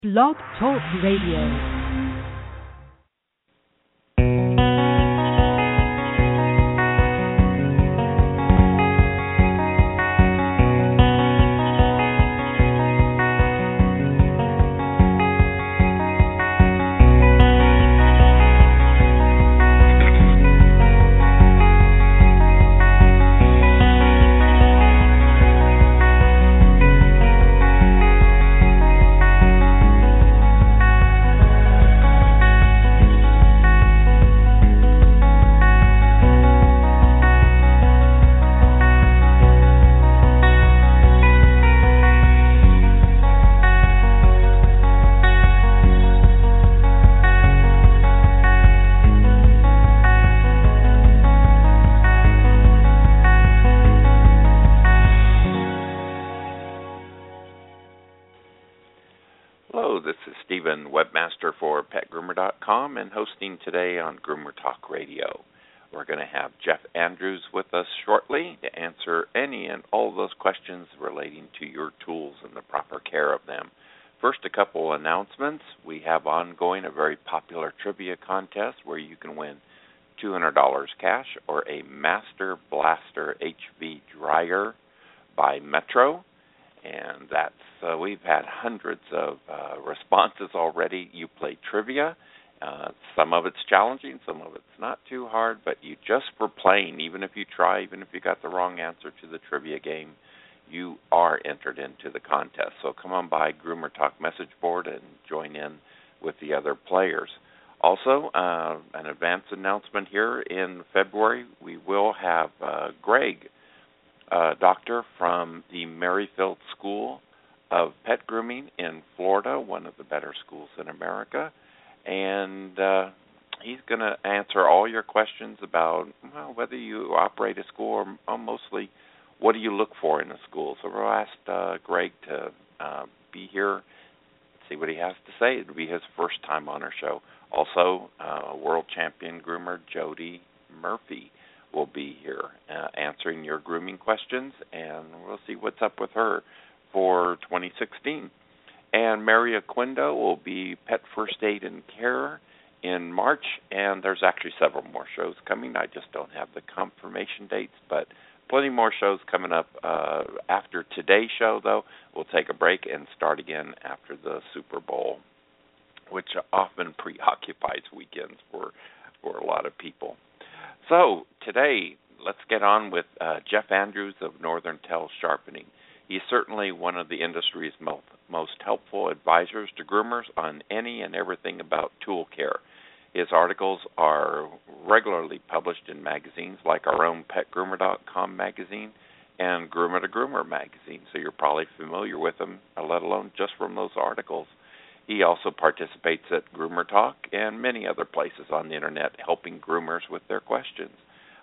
Blog Talk Radio. Webmaster for PetGroomer.com and hosting today on Groomer Talk Radio. We're going to have Jeff Andrews with us shortly to answer any and all those questions relating to your tools and the proper care of them. First, a couple announcements. We have ongoing a very popular trivia contest where you can win $200 cash or a Master Blaster HV dryer by Metro. And that's we've had hundreds of responses already. You play trivia. Some of it's challenging, some of it's not too hard, but you just for playing, even if you try, even if you got the wrong answer to the trivia game, you are entered into the contest. So come on by Groomer Talk message board and join in with the other players. Also, an advance announcement here in February, we will have Greg, doctor from the Merrifield School of Pet Grooming in Florida, one of the better schools in America. And he's going to answer all your questions about whether you operate a school or mostly what do you look for in a school. So we'll ask Greg to be here, see what he has to say. It'll be his first time on our show. Also, world champion groomer Jody Murphy will be here answering your grooming questions, and we'll see what's up with her for 2016. And Mary Aquindo will be Pet First Aid and Care in March, and there's actually several more shows coming. I just don't have the confirmation dates, but plenty more shows coming up after today's show, though. We'll take a break and start again after the Super Bowl, which often preoccupies weekends for a lot of people. So today, let's get on with Jeff Andrews of Northern Tail Sharpening. He's certainly one of the industry's most helpful advisors to groomers on any and everything about tool care. His articles are regularly published in magazines like our own PetGroomer.com magazine and Groomer to Groomer magazine, so you're probably familiar with him, let alone just from those articles. He also participates at Groomer Talk and many other places on the Internet helping groomers with their questions.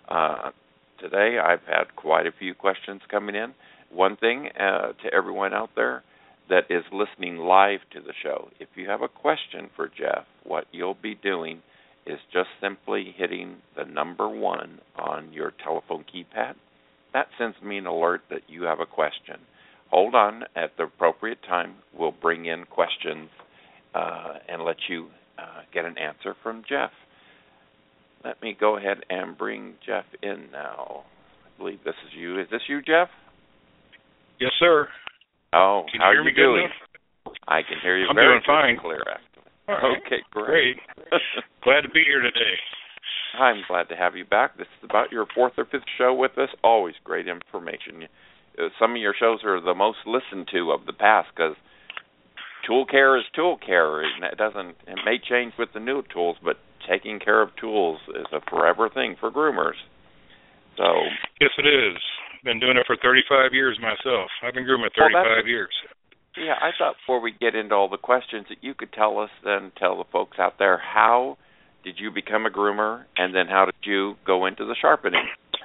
Today I've had quite a few questions coming in. One thing to everyone out there that is listening live to the show, if you have a question for Jeff, what you'll be doing is just simply hitting the number 1 on your telephone keypad. That sends me an alert that you have a question. Hold on. At the appropriate time, we'll bring in questions and let you get an answer from Jeff. Let me go ahead and bring Jeff in now. I believe this is you. Is this you, Jeff? Yes, sir. Oh, can how you hear are me you doing? Good enough? I can hear you I'm very doing fine. Clear. Actually. All right. Okay, great. Glad to be here today. I'm glad to have you back. This is about your 4th or 5th show with us. Always great information. Some of your shows are the most listened to of the past because tool care is tool care. It may change with the new tools, but taking care of tools is a forever thing for groomers. So yes, it is. Been doing it for 35 years myself. I've been grooming 35 years. Yeah, I thought before we get into all the questions that you could tell us, then tell the folks out there, how did you become a groomer, and then how did you go into the sharpening?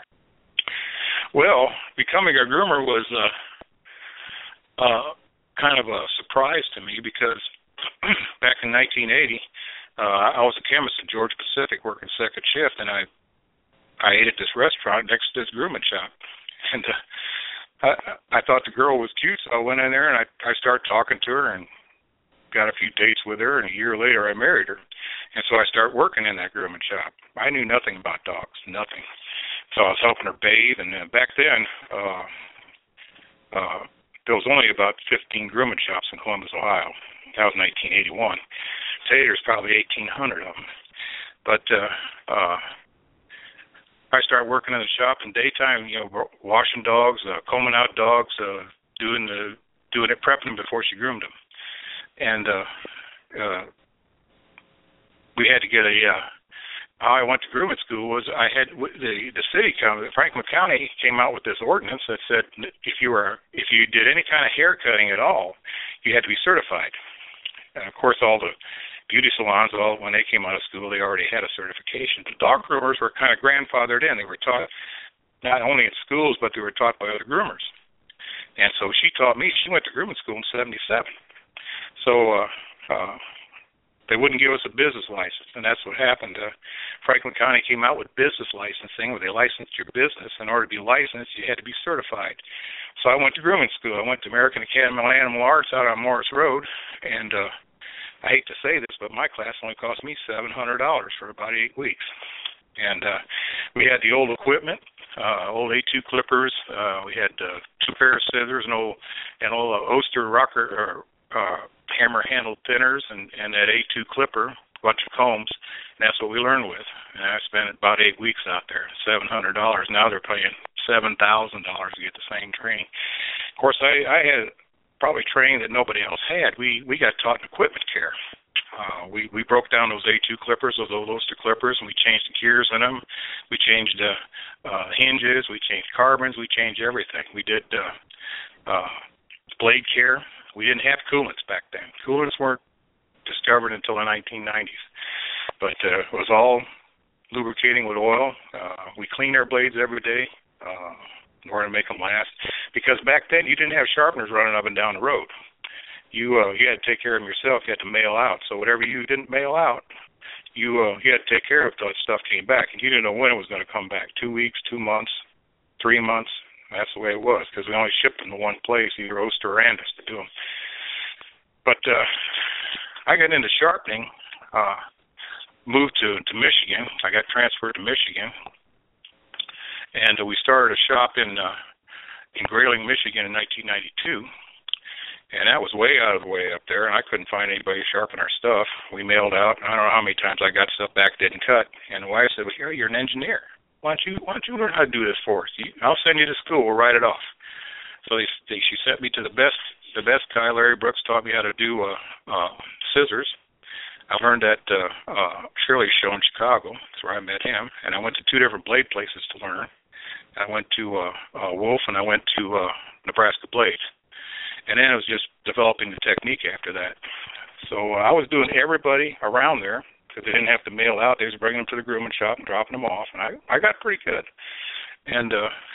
Well, becoming a groomer was kind of a surprise to me because back in 1980, I was a chemist at Georgia Pacific working second shift, and I ate at this restaurant next to this grooming shop. And I thought the girl was cute, so I went in there and I started talking to her, and got a few dates with her, and a year later I married her. And so I started working in that grooming shop. I knew nothing about dogs, nothing. So I was helping her bathe, and back then there was only about 15 grooming shops in Columbus, Ohio. That was 1981. Today there's probably 1,800 of them. But I started working in the shop in daytime, washing dogs, combing out dogs, doing it, prepping them before she groomed them. And we had to get how I went to grooming school was I had the city Franklin County came out with this ordinance that said if you did any kind of hair cutting at all, you had to be certified. And of course, all the beauty salons, when they came out of school, they already had a certification. The dog groomers were kind of grandfathered in. They were taught not only in schools, but they were taught by other groomers. And so she taught me. She went to grooming school in '77. So they wouldn't give us a business license, and that's what happened. Franklin County came out with business licensing, where they licensed your business. In order to be licensed, you had to be certified. So I went to grooming school. I went to American Academy of Animal Arts out on Morris Road, and I hate to say this, but my class only cost me $700 for about 8 weeks. And we had the old equipment, old A2 clippers. We had 2 pair of scissors, an old Oster rocker hammer-handled thinners, and that A2 clipper, a bunch of combs, and that's what we learned with. And I spent about 8 weeks out there, $700. Now they're paying $7,000 to get the same training. Of course, I had probably training that nobody else had. We got taught in equipment care. We broke down those A2 clippers, those old Oster clippers, and we changed the gears in them. We changed hinges. We changed carbons. We changed everything. We did blade care. We didn't have coolants back then. Coolants weren't discovered until the 1990s. But it was all lubricating with oil. We cleaned our blades every day in order to make them last. Because back then you didn't have sharpeners running up and down the road. You had to take care of them yourself. You had to mail out. So whatever you didn't mail out, you had to take care of until that stuff came back. And you didn't know when it was going to come back. 2 weeks, 2 months, 3 months. That's the way it was, because we only shipped them to one place, either Oster or Andis, to do them. But I got into sharpening, moved to Michigan. I got transferred to Michigan, and we started a shop in Grayling, Michigan in 1992. And that was way out of the way up there, and I couldn't find anybody to sharpen our stuff. We mailed out, and I don't know how many times I got stuff back didn't cut. And the wife said, well, here, you're an engineer. Why don't you learn how to do this for us? I'll send you to school. We'll write it off. So she sent me to the best guy. Larry Brooks taught me how to do scissors. I learned at Shirley's show in Chicago. That's where I met him. And I went to 2 different blade places to learn. I went to Wolf, and I went to Nebraska Blades. And then it was just developing the technique after that. So I was doing everybody around there, because they didn't have to mail out. They was bringing them to the grooming shop and dropping them off, and I got pretty good. And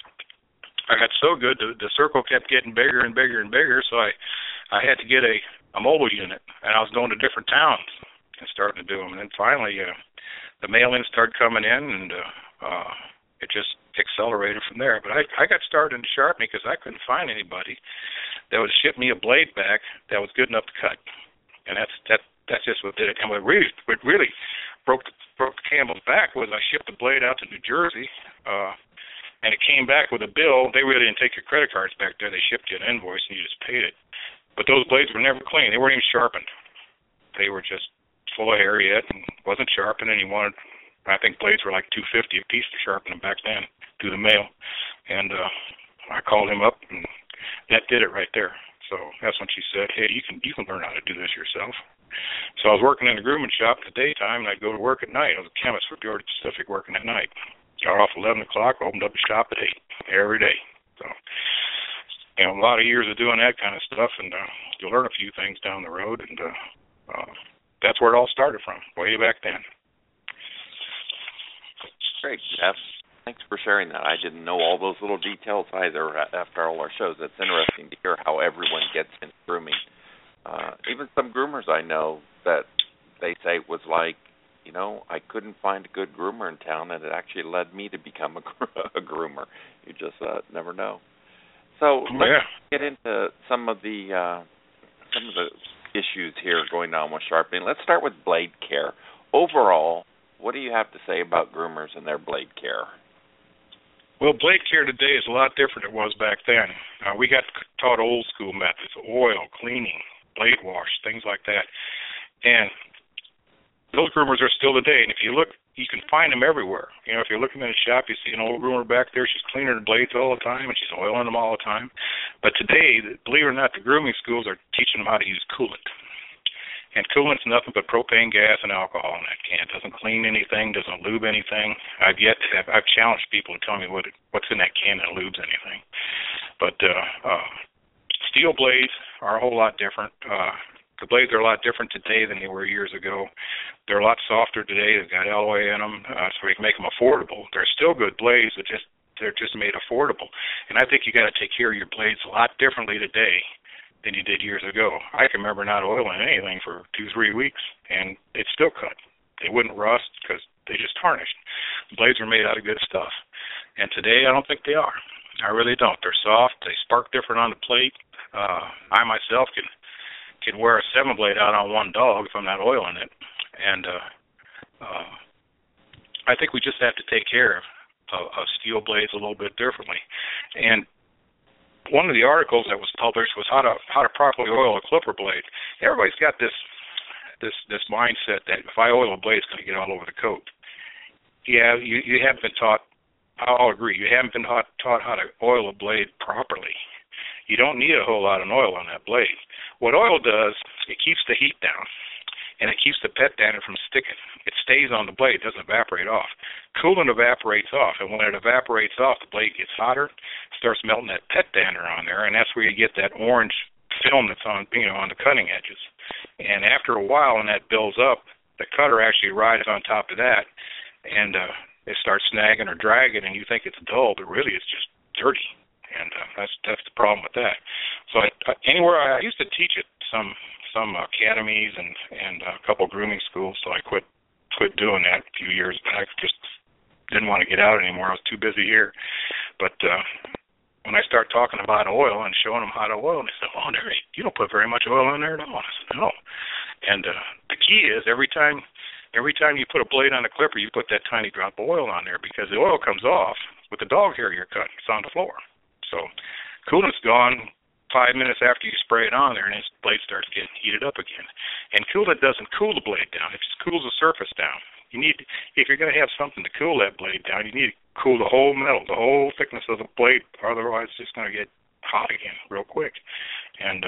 I got so good, the circle kept getting bigger and bigger and bigger, so I had to get a mobile unit, and I was going to different towns and starting to do them. And then finally, the mail-ins started coming in, and it just accelerated from there. But I got started in sharpening because I couldn't find anybody that would ship me a blade back that was good enough to cut. And that's just what did it. And what really broke the camel's back was I shipped the blade out to New Jersey, and it came back with a bill. They really didn't take your credit cards back there. They shipped you an invoice, and you just paid it. But those blades were never clean. They weren't even sharpened. They were just full of hair yet and wasn't sharpened. And I think blades were like $250 a piece to sharpen them back then through the mail. And I called him up, and that did it right there. So that's when she said, hey, you can learn how to do this yourself. So I was working in the grooming shop in the daytime, and I'd go to work at night. I was a chemist for Georgia-Pacific working at night. Got off 11 o'clock, opened up a shop at 8 every day. So, a lot of years of doing that kind of stuff, and you'll learn a few things down the road, and that's where it all started from, way back then. Great, Jeff. Thanks for sharing that. I didn't know all those little details either after all our shows. It's interesting to hear how everyone gets into grooming. Even some groomers I know that they say was like, I couldn't find a good groomer in town, and it actually led me to become a groomer. You just never know. So let's get into some of the issues here going on with sharpening. Let's start with blade care. Overall, what do you have to say about groomers and their blade care? Well, blade care today is a lot different than it was back then. We got taught old school methods, oil, cleaning, blade wash, things like that. And those groomers are still today. And if you look, you can find them everywhere. You know, if you're looking in a shop, you see an old groomer back there. She's cleaning her blades all the time, and she's oiling them all the time. But today, believe it or not, the grooming schools are teaching them how to use coolant. And coolant's nothing but propane gas and alcohol in that can. It doesn't clean anything, doesn't lube anything. I've challenged people to tell me what's in that can that lubes anything. But steel blades are a whole lot different. The blades are a lot different today than they were years ago. They're a lot softer today. They've got alloy in them, so we can make them affordable. They're still good blades, but they're just made affordable. And I think you got to take care of your blades a lot differently today than you did years ago. I can remember not oiling anything for 2-3 weeks, and it still cut. They wouldn't rust because they just tarnished. The blades were made out of good stuff. And today, I don't think they are. I really don't. They're soft. They spark different on the plate. I myself can wear a 7-blade out on one dog if I'm not oiling it. And I think we just have to take care of steel blades a little bit differently. And one of the articles that was published was how to properly oil a clipper blade. Everybody's got this mindset that if I oil a blade, it's going to get all over the coat. Yeah, you haven't been taught. I'll agree. You haven't been taught how to oil a blade properly. You don't need a whole lot of oil on that blade. What oil does, it keeps the heat down, and it keeps the pet dander from sticking. It stays on the blade. It doesn't evaporate off. Coolant evaporates off, and when it evaporates off, the blade gets hotter, starts melting that pet dander on there, and that's where you get that orange film that's on the cutting edges. And after a while, when that builds up, the cutter actually rides on top of that, and it starts snagging or dragging, and you think it's dull, but really it's just dirty. And that's the problem with that. So anywhere I used to teach at some academies and a couple grooming schools, so I quit doing that a few years back. Just didn't want to get out anymore. I was too busy here. But when I start talking about oil and showing them how to oil, they say, "Oh, you don't put very much oil in there at all." I said, "No." And the key is every time you put a blade on a clipper, you put that tiny drop of oil on there, because the oil comes off with the dog hair you're cutting. It's on the floor. So coolant's gone 5 minutes after you spray it on there, and its blade starts getting heated up again. And coolant doesn't cool the blade down. It just cools the surface down. If you're going to have something to cool that blade down, you need to cool the whole metal, the whole thickness of the blade. Otherwise, it's just going to get hot again real quick. And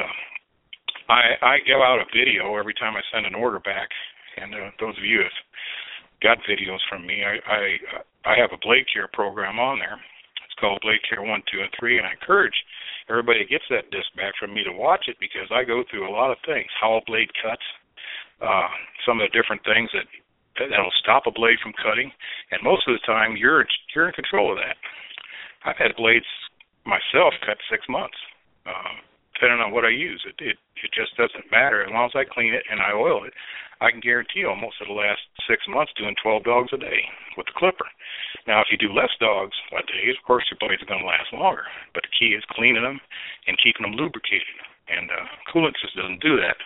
I give out a video every time I send an order back. And those of you who have got videos from me, I have a blade care program on there. It's called Blade Care 1, 2, and 3, and I encourage everybody who gets that disc back from me to watch it, because I go through a lot of things. How a blade cuts, some of the different things that'll stop a blade from cutting, and most of the time you're in control of that. I've had blades myself cut 6 months, depending on what I use. It just doesn't matter. As long as I clean it and I oil it, I can guarantee almost for the last 6 months doing 12 dogs a day with the clipper. Now, if you do less dogs a day, of course your blades are going to last longer. But the key is cleaning them and keeping them lubricated. And coolant just doesn't do that.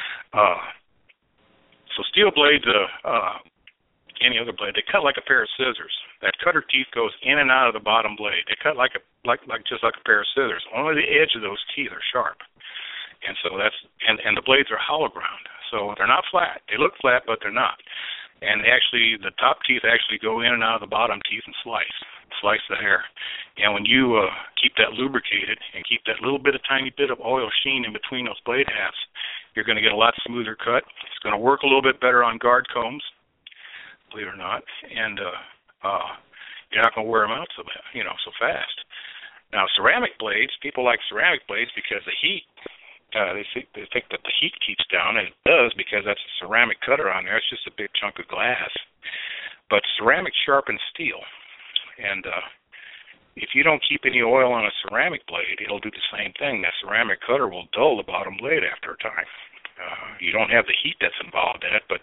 So steel blades, any other blade, they cut like a pair of scissors. That cutter teeth goes in and out of the bottom blade. They cut just like a pair of scissors. Only the edge of those teeth are sharp. And so and the blades are hollow ground. So they're not flat. They look flat, but they're not. And the top teeth actually go in and out of the bottom teeth and slice the hair. And when you keep that lubricated and keep that tiny bit of oil sheen in between those blade halves, you're going to get a lot smoother cut. It's going to work a little bit better on guard combs, believe it or not. And you're not going to wear them out so fast. Now, ceramic blades, people like ceramic blades because the heat. They think that the heat keeps down, and it does, because that's a ceramic cutter on there. It's just a big chunk of glass. But ceramic sharpens steel. And if you don't keep any oil on a ceramic blade, it'll do the same thing. That ceramic cutter will dull the bottom blade after a time. You don't have the heat that's involved in it, but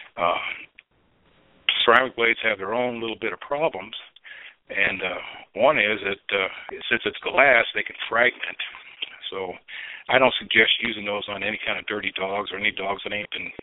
ceramic blades have their own little bit of problems. And one is that since it's glass, they can fragment. So So I don't suggest using those on any kind of dirty dogs or any dogs that ain't been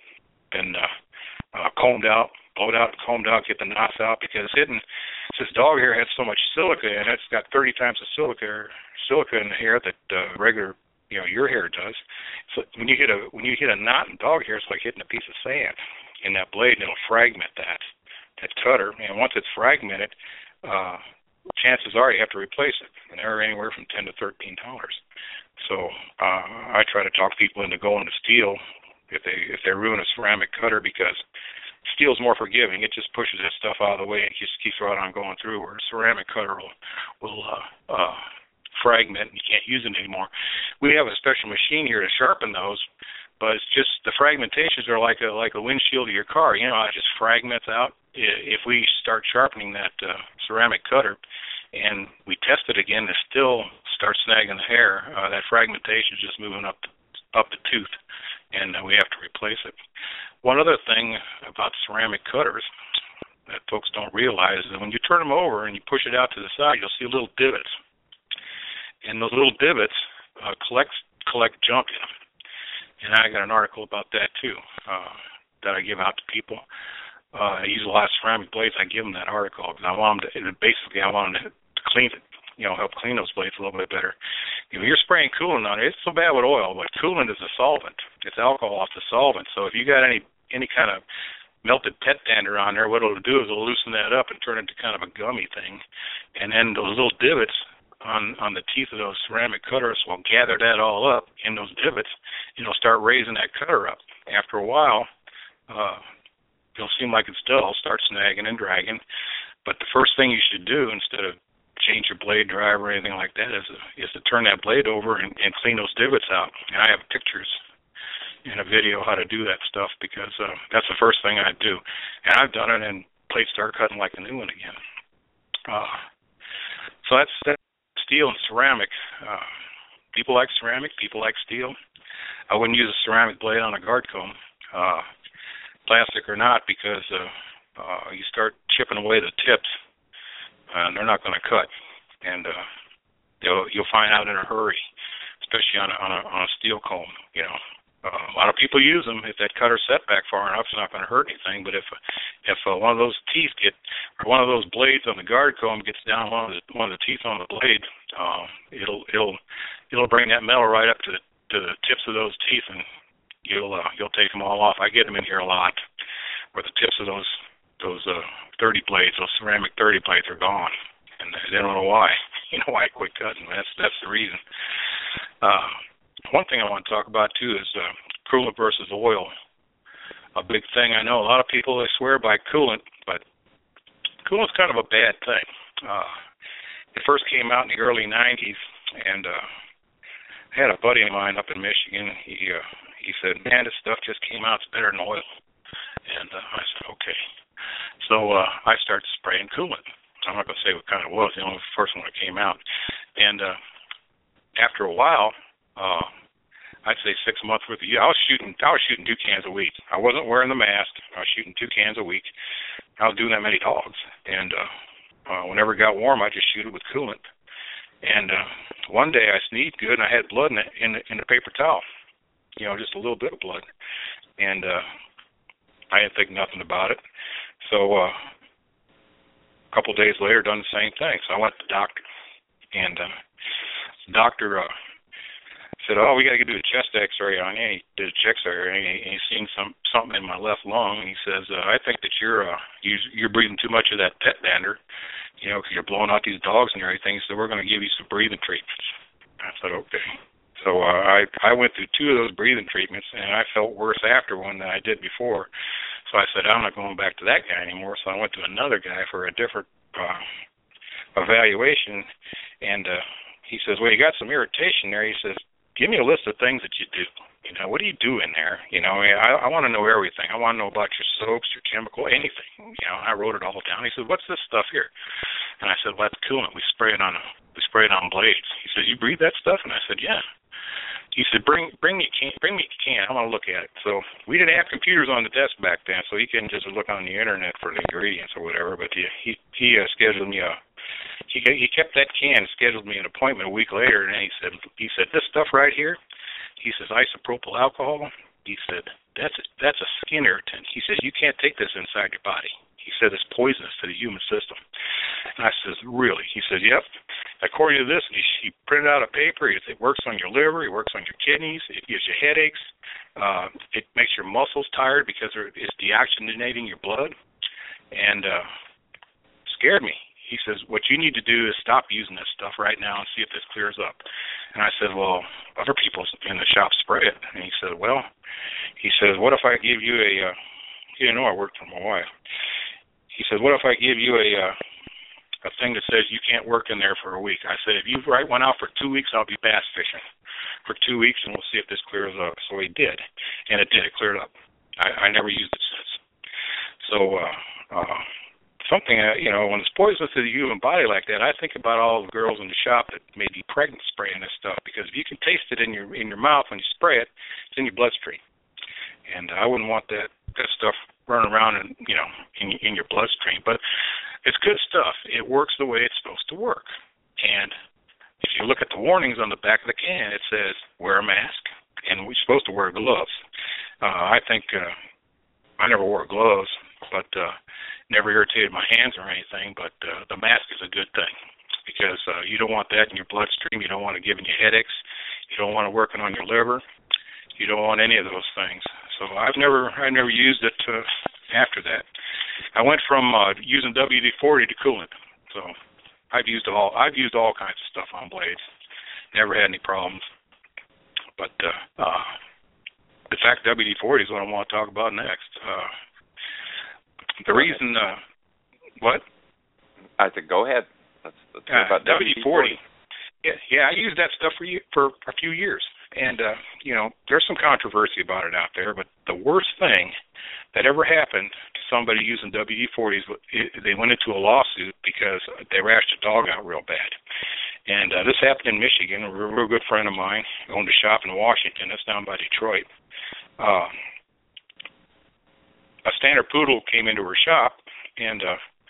combed out, blowed out, combed out, get the knots out, because this dog hair has so much silica in it. It's got 30 times the silica in the hair that regular, your hair does. So when you hit a knot in dog hair, it's like hitting a piece of sand in that blade, and it'll fragment that cutter. And once it's fragmented, chances are you have to replace it, and they're anywhere from $10 to $13. So I try to talk people into going to steel if they ruin a ceramic cutter, because steel's more forgiving. It just pushes that stuff out of the way and just keeps right on going through, where a ceramic cutter will fragment and you can't use it anymore. We have a special machine here to sharpen those, but it's just the fragmentations are like a windshield of your car. It just fragments out. If we start sharpening that ceramic cutter and we test it again, it still starts snagging the hair. That fragmentation is just moving up the tooth, and we have to replace it. One other thing about ceramic cutters that folks don't realize is that when you turn them over and you push it out to the side, you'll see little divots. And those little divots collect junk in them. And I got an article about that too that I give out to people. I use a lot of ceramic blades. I give them that article because I want them I want them to clean it, help clean those blades a little bit better. You're spraying coolant on it. It's so bad with oil, but coolant is a solvent. It's alcohol. It's a solvent. So if you got any kind of melted pet dander on there, what it'll do is it'll loosen that up and turn it into kind of a gummy thing. And then those little divots on the teeth of those ceramic cutters will gather that all up in those divots, and it'll start raising that cutter up. After a while, it'll seem like it's dull, start snagging and dragging. But the first thing you should do, instead of change your blade drive or anything like that, is to turn that blade over and clean those divots out. And I have pictures in a video how to do that stuff, because that's the first thing I do. And I've done it, and plates start cutting like a new one again. So that's steel and ceramic. People like ceramic, people like steel. I wouldn't use a ceramic blade on a guard comb, plastic or not, because you start chipping away the tips, and they're not going to cut. And you'll find out in a hurry, especially on a steel comb. A lot of people use them. If that cutter's set back far enough, it's not going to hurt anything. But if one of those teeth or one of those blades on the guard comb gets down one of the teeth on the blade, it'll bring that metal right up to the tips of those teeth, and you'll take them all off. I get them in here a lot, where the tips of those 30 blades, those ceramic 30 blades, are gone, and they don't know why. Why I quit cutting. That's the reason. One thing I want to talk about too is coolant versus oil. A big thing. I know a lot of people, they swear by coolant, but coolant's kind of a bad thing. It first came out in the early 90s, and I had a buddy of mine up in Michigan. He said, "Man, this stuff just came out. It's better than oil." And I said, "Okay." So I started spraying coolant. I'm not going to say what kind it was. The first one that came out. And after a while, I'd say 6 months worth of I was shooting 2 cans a week. I wasn't wearing the mask. I was shooting 2 cans a week. I was doing that many dogs. And whenever it got warm, I'd just shoot it with coolant. And one day I sneezed good, and I had blood in the paper towel. Just a little bit of blood. And I didn't think nothing about it. So a couple days later, done the same thing. So I went to the doctor, and the doctor said, "Oh, we got to do a chest X-ray on you." He did a chest X-ray, and he seen something in my left lung. And he says, "I think that you're breathing too much of that pet dander, because you're blowing out these dogs and everything. So we're going to give you some breathing treatments." I said, "Okay." So I went through 2 of those breathing treatments, and I felt worse after one than I did before. So I said, "I'm not going back to that guy anymore." So I went to another guy for a different evaluation, and he says, "Well, you got some irritation there." He says, "Give me a list of things that you do. What do you do in there? I want to know everything. I want to know about your soaps, your chemical, anything." I wrote it all down. He said, "What's this stuff here?" And I said, "Well, that's coolant. We spray it on blades." He said, "You breathe that stuff?" And I said, "Yeah." He said, "Bring me a can. I want to look at it." So we didn't have computers on the desk back then, so he couldn't just look on the internet for the ingredients or whatever. But he scheduled me he kept that can, scheduled me an appointment a week later, and he said this stuff right here, he says isopropyl alcohol, he said that's a skin irritant. He says you can't take this inside your body. He said it's poisonous to the human system. And I says, really? He said, yep. According to this, he printed out a paper. It works on your liver. It works on your kidneys. It gives you headaches. It makes your muscles tired because it's deoxygenating your blood. And scared me. He says, what you need to do is stop using this stuff right now and see if this clears up. And I said, well, other people in the shop spray it. And he said, what if I give you a, he didn't know I worked for my wife. He said, what if I give you a thing that says you can't work in there for a week? I said, if you write one out for 2 weeks, I'll be bass fishing for 2 weeks, and we'll see if this clears up. So he did, and it did. It cleared up. I never used it since. So something, when it's poisonous to the human body like that, I think about all the girls in the shop that may be pregnant spraying this stuff, because if you can taste it in your mouth when you spray it, it's in your bloodstream. And I wouldn't want that stuff running around in your bloodstream. But it's good stuff. It works the way it's supposed to work. And if you look at the warnings on the back of the can, it says wear a mask, and we're supposed to wear gloves. I think I never wore gloves, but never irritated my hands or anything. But the mask is a good thing, because you don't want that in your bloodstream. You don't want it giving you headaches. You don't want it working on your liver. You don't want any of those things. So I never used it after that. I went from using WD-40 to coolant. So I've used all kinds of stuff on blades. Never had any problems. But in fact, WD-40 is what I want to talk about next. The reason, what? I said, go ahead. Let's talk about WD-40. Yeah, I used that stuff for a few years. And, there's some controversy about it out there, but the worst thing that ever happened to somebody using WD-40 is they went into a lawsuit because they rashed a dog out real bad. And this happened in Michigan. A real good friend of mine owned a shop in Washington. That's down by Detroit. A standard poodle came into her shop and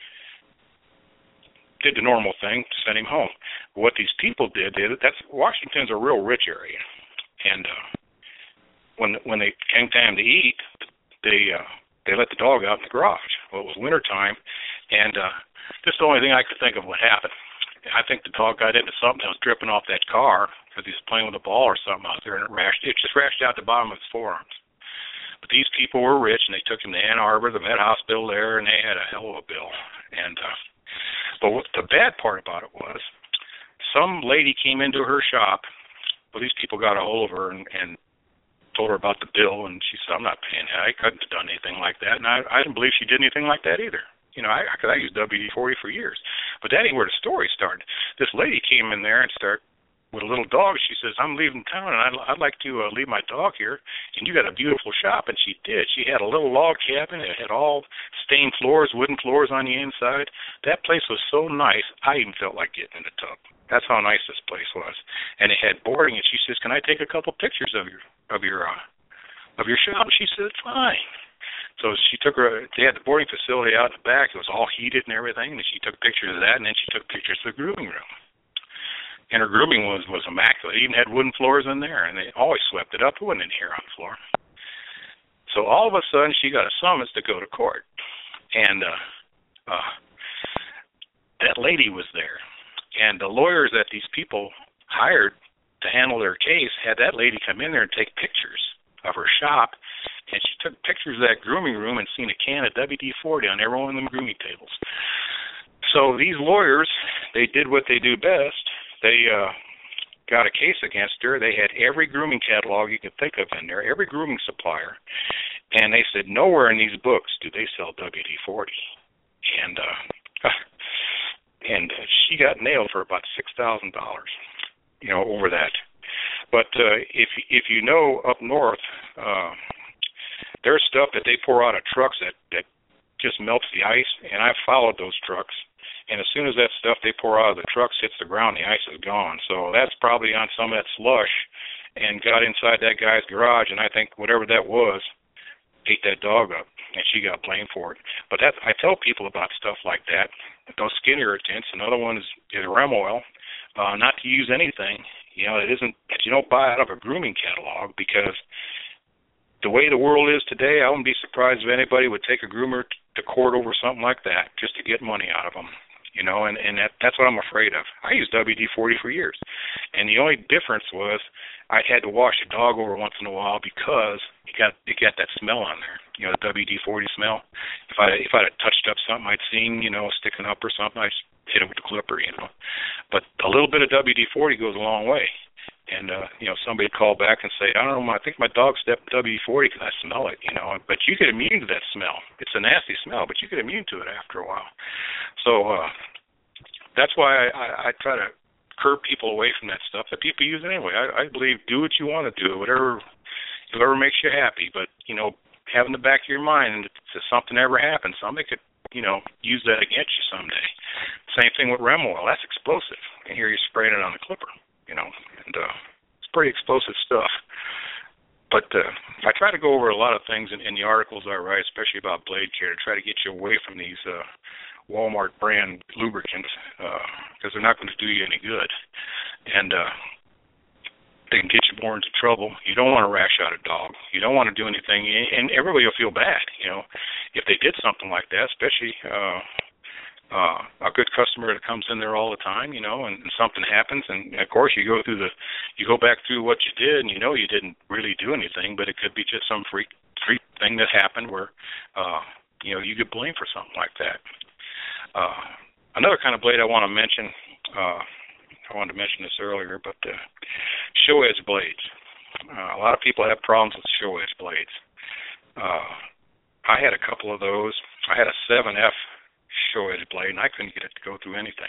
did the normal thing to send him home. What these people did, Washington's a real rich area. And when they came time to eat, they let the dog out in the garage. Well, it was wintertime, and this is the only thing I could think of what happened. I think the dog got into something that was dripping off that car because he was playing with a ball or something out there, and it just rashed out the bottom of his forearms. But these people were rich, and they took him to Ann Arbor, the Med Hospital there, and they had a hell of a bill. And but what the bad part about it was, some lady came into her shop. Well, these people got a hold of her and told her about the bill, and she said, I'm not paying that. I couldn't have done anything like that. And I didn't believe she did anything like that either. Because I used WD-40 for years. But that ain't where the story started. This lady came in there and started with a little dog. She says, I'm leaving town, and I'd like to leave my dog here, and you got a beautiful shop. And she did. She had a little log cabin. It had all stained floors, wooden floors on the inside. That place was so nice, I even felt like getting in the tub. That's how nice this place was. And it had boarding, and she says, can I take a couple pictures of your shop? She said, fine. So they had the boarding facility out in the back. It was all heated and everything, and she took pictures of that, and then she took pictures of the grooming room. And her grooming was immaculate. It even had wooden floors in there, and they always swept it up. It wasn't in here on the floor. So all of a sudden, she got a summons to go to court. And that lady was there. And the lawyers that these people hired to handle their case had that lady come in there and take pictures of her shop. And she took pictures of that grooming room and seen a can of WD-40 on every one of them grooming tables. So these lawyers, they did what they do best. They got a case against her. They had every grooming catalog you could think of in there, every grooming supplier. And they said, nowhere in these books do they sell WD-40. And she got nailed for about $6,000, over that. But if you know up north, there's stuff that they pour out of trucks that just melts the ice, and I've followed those trucks. And as soon as that stuff they pour out of the trucks hits the ground, the ice is gone. So that's probably on some of that slush and got inside that guy's garage, and I think whatever that was ate that dog up, and she got blamed for it. But I tell people about stuff like that those skin irritants. Another one is Rem Oil. Not to use anything, you know, you don't buy out of a grooming catalog, because the way the world is today, I wouldn't be surprised if anybody would take a groomer to court over something like that just to get money out of them, you know, and that's what I'm afraid of. I used WD-40 for years, and the only difference was I had to wash the dog over once in a while because it got that smell on there, you know, the WD-40 smell. If I'd have touched up something I'd seen, you know, sticking up or something, I just hit it with the clipper, you know. But a little bit of WD-40 goes a long way. And, you know, somebody would call back and say, I don't know, I think my dog stepped WD-40 because I smell it, you know. But you get immune to that smell. It's a nasty smell, but you get immune to it after a while. So that's why I try to curb people away from that stuff that people use anyway. I believe do what you want to do, whatever makes you happy. But, you know, have in the back of your mind, if something ever happens, somebody could, you know, use that against you someday. Same thing with Rem Oil. That's explosive. And here you're spraying it on the clipper. You know, and it's pretty explosive stuff. But I try to go over a lot of things in the articles I write, especially about blade care, to try to get you away from these Walmart brand lubricants, because they're not going to do you any good. And they can get you more into trouble. You don't want to rash out a dog. You don't want to do anything, and everybody will feel bad, you know, if they did something like that, especially a good customer that comes in there all the time, you know, and something happens, and of course you go back through what you did, and you know you didn't really do anything, but it could be just some freak thing that happened where, you know, you get blamed for something like that. Another kind of blade I want to mention, I wanted to mention this earlier, but show edge blades. A lot of people have problems with show edge blades. I had a couple of those. I had a 7F show edge blade, and I couldn't get it to go through anything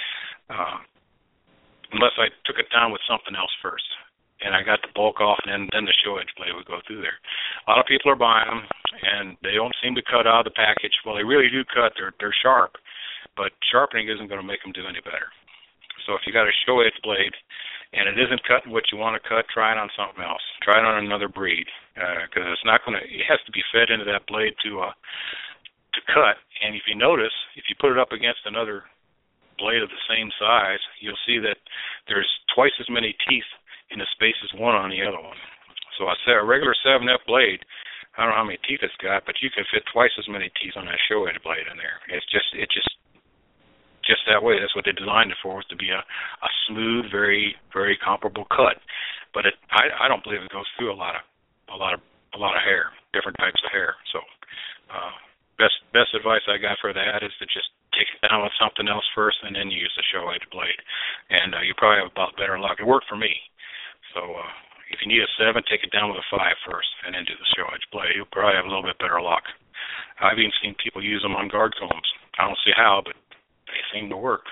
unless I took it down with something else first, and I got the bulk off, and then the show edge blade would go through there. A lot of people are buying them, and they don't seem to cut out of the package. Well, they really do cut. They're sharp, but sharpening isn't going to make them do any better. So if you got a show edge blade and it isn't cutting what you want to cut, try it on something else. Try it on another breed, because it's not going to. It has to be fed into that blade to cut. And if you notice, if you put it up against another blade of the same size, you'll see that there's twice as many teeth in the space as one on the other one. So I say a regular 7F blade, I don't know how many teeth it's got, but you can fit twice as many teeth on that show edge blade in there. It's just that way. That's what they designed it for, was to be a smooth, very, very comparable cut. But I don't believe it goes through a lot of hair, different types of hair. So best advice I got for that is to just take it down with something else first, and then use the show edge blade, and you probably have about better luck. It worked for me. So if you need a 7, take it down with a 5 first, and then do the show edge blade. You'll probably have a little bit better luck. I've even seen people use them on guard combs. I don't see how, but they seem to work.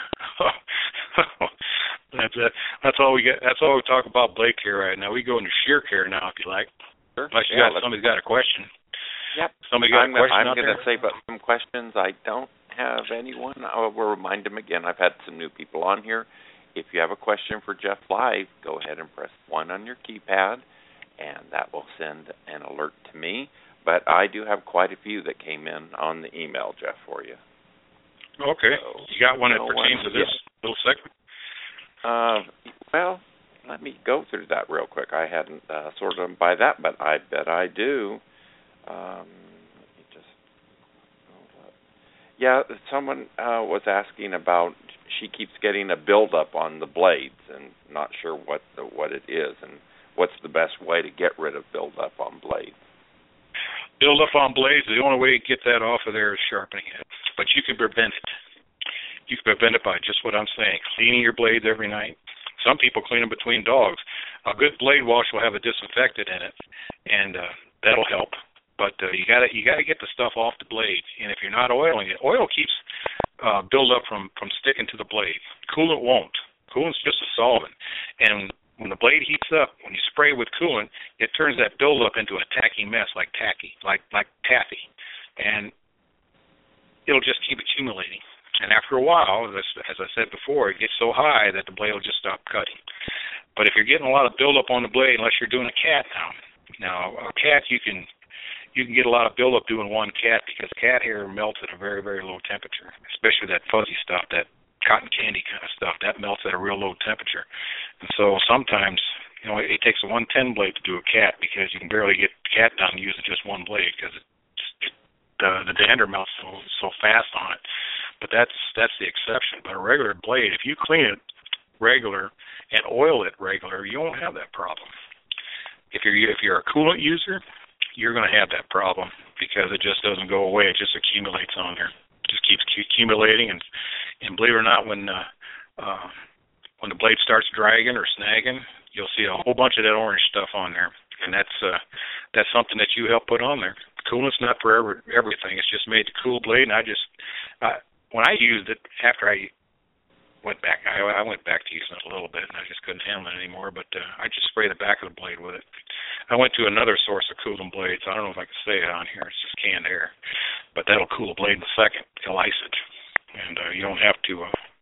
That's all we get. That's all we talk about blade care right now. We go into shear care now, if you like. Sure. Unless somebody's got a question. Yep. Somebody got a question I'm out there? going to save up some questions. I don't have anyone. I will remind them again. I've had some new people on here. If you have a question for Jeff live, go ahead and press 1 on your keypad, and that will send an alert to me. But I do have quite a few that came in on the email, Jeff, for you. Okay. So, you got one that pertains to this little segment? Well, let me go through that real quick. I hadn't sorted them by that, but I bet I do. Let me just hold up. Yeah, someone was asking about, she keeps getting a buildup on the blades and not sure what it is, and what's the best way to get rid of buildup on blades. Buildup on blades, the only way to get that off of there is sharpening it. But you can prevent it. You can prevent it by just what I'm saying, cleaning your blades every night. Some people clean them between dogs. A good blade wash will have a disinfectant in it, and that'll help. But you gotta get the stuff off the blade. And if you're not oiling it, oil keeps buildup from sticking to the blade. Coolant won't. Coolant's just a solvent. And when the blade heats up, when you spray with coolant, it turns that buildup into a tacky mess, like taffy. And it'll just keep accumulating. And after a while, as I said before, it gets so high that the blade will just stop cutting. But if you're getting a lot of buildup on the blade, unless you're doing a cat now a cat you can you can get a lot of buildup doing one cat because cat hair melts at a very, very low temperature, especially that fuzzy stuff, that cotton candy kind of stuff, that melts at a real low temperature. And so sometimes, it takes a 110 blade to do a cat because you can barely get cat done using just one blade because the dander melts so fast on it. But that's the exception. But a regular blade, if you clean it regular and oil it regular, you won't have that problem. If you're a coolant user, you're going to have that problem because it just doesn't go away. It just accumulates on there. It just keeps accumulating, and believe it or not, when the blade starts dragging or snagging, you'll see a whole bunch of that orange stuff on there, and that's something that you help put on there. Coolant's not for everything. It's just made to cool blade, and when I used it after I went back to using it a little bit, and I just couldn't handle it anymore, but I just spray the back of the blade with it. I went to another source of cooling blades. I don't know if I can say it on here. It's just canned air, but that'll cool a blade in a second. It'll ice it, and you don't have to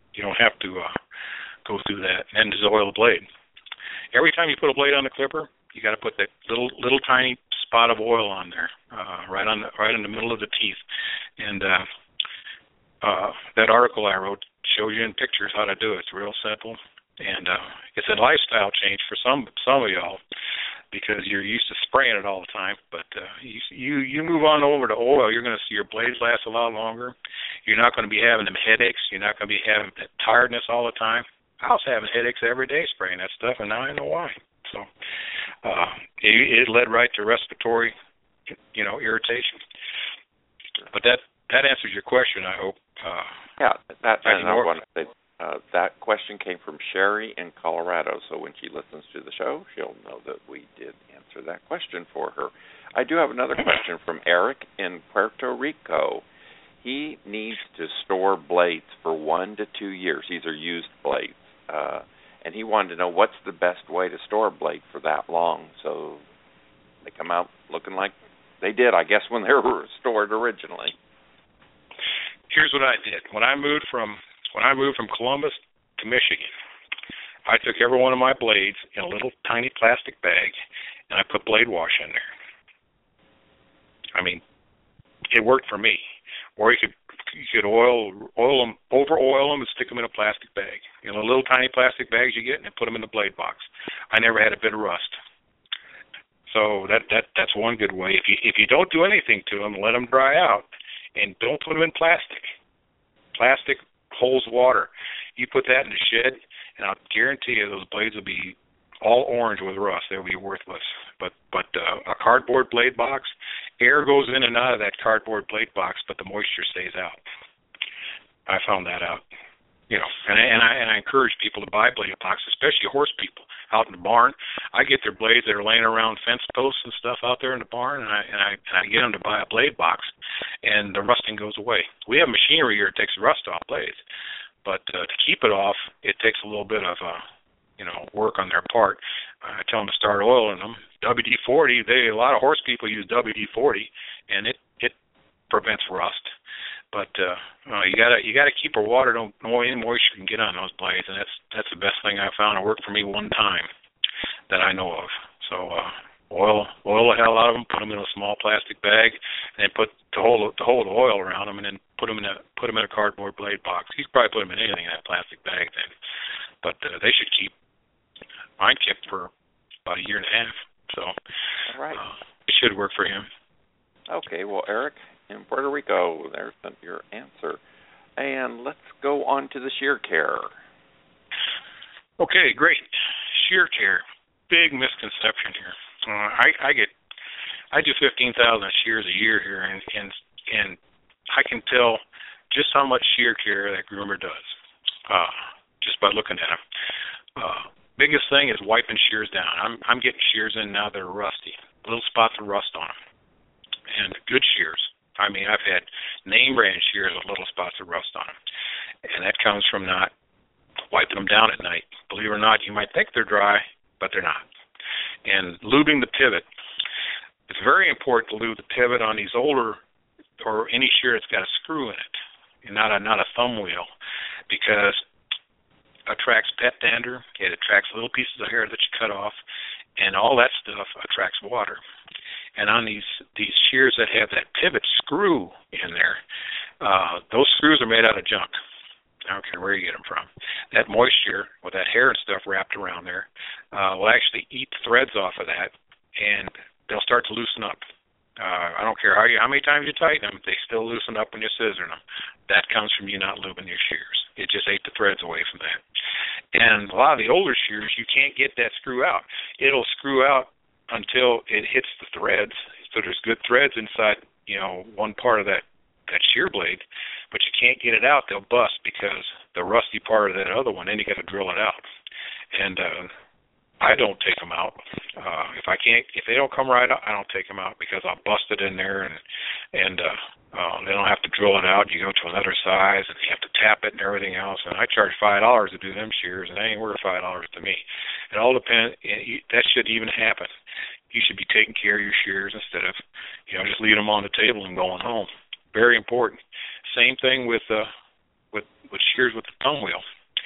go through that. And then just oil the blade. Every time you put a blade on the clipper, you got to put that little tiny spot of oil on there, right in the middle of the teeth. And that article I wrote shows you in pictures how to do it. It's real simple, and it's a lifestyle change for some of y'all because you're used to spraying it all the time. But you move on over to oil, you're going to see your blades last a lot longer. You're not going to be having them headaches. You're not going to be having that tiredness all the time. I was having headaches every day spraying that stuff, and now I know why. So it led right to respiratory, irritation. But that answers your question, I hope. That question came from Sherry in Colorado, so when she listens to the show, she'll know that we did answer that question for her. I do have another question from Eric in Puerto Rico. He needs to store blades for 1 to 2 years. These are used blades. And he wanted to know what's the best way to store a blade for that long so they come out looking like they did, I guess, when they were stored originally. Here's what I did. When I moved from Columbus to Michigan, I took every one of my blades in a little tiny plastic bag, and I put blade wash in there. I mean, it worked for me. Or you could oil them, over-oil them, and stick them in a plastic bag. The little tiny plastic bags you get, and put them in the blade box. I never had a bit of rust. So that's one good way. If you don't do anything to them, let them dry out, and don't put them in plastic. Plastic holds water. You put that in the shed, and I'll guarantee you those blades will be all orange with rust. They'll be worthless. But a cardboard blade box, air goes in and out of that cardboard blade box, but the moisture stays out. I found that out. And I encourage people to buy blade boxes, especially horse people out in the barn. I get their blades that are laying around fence posts and stuff out there in the barn, and I get them to buy a blade box, and the rusting goes away. We have machinery here that takes the rust off blades, but to keep it off, it takes a little bit of work on their part. I tell them to start oiling them. WD-40, a lot of horse people use WD-40, and it prevents rust. But you gotta keep the water, no any moisture can get on those blades, and that's the best thing I found. It worked for me one time that I know of. So oil the hell out of them, put them in a small plastic bag, and then put to hold the oil around them, and then put them in a cardboard blade box. You could probably put them in anything in that plastic bag then, but they should keep. Mine kept for about 1.5 years. So all right. It should work for him. Okay, well, Eric in Puerto Rico, there's your answer. And let's go on to the shear care. Okay, great. Shear care, big misconception here. I do 15,000 shears a year here, and I can tell just how much shear care that groomer does, just by looking at them. Biggest thing is wiping shears down. I'm getting shears in now that are rusty, little spots of rust on them, and good shears. I mean, I've had name brand shears with little spots of rust on them, and that comes from not wiping them down at night. Believe it or not, you might think they're dry, but they're not. And lubing the pivot. It's very important to lube the pivot on these older, or any shear that's got a screw in it, and not a thumb wheel, because it attracts pet dander. It attracts little pieces of hair that you cut off, and all that stuff attracts water. And on these shears that have that pivot screw in there, those screws are made out of junk. I don't care where you get them from. That moisture with that hair and stuff wrapped around there will actually eat the threads off of that, and they'll start to loosen up. I don't care how many times you tighten them, they still loosen up when you scissor them. That comes from you not lubing your shears. It just ate the threads away from that. And a lot of the older shears, you can't get that screw out. It'll screw out until it hits the threads. So there's good threads inside, one part of that shear blade, but you can't get it out. They'll bust because the rusty part of that other one, then you got to drill it out. And I don't take them out. If they don't come right out, I don't take them out because I'll bust it in there, and they don't have to drill it out. You go to another size, and you have to tap it and everything else. And I charge $5 to do them shears, and they ain't worth $5 to me. It all depends. That should even happen. You should be taking care of your shears instead of, just leaving them on the table and going home. Very important. Same thing with shears with the thumb wheel.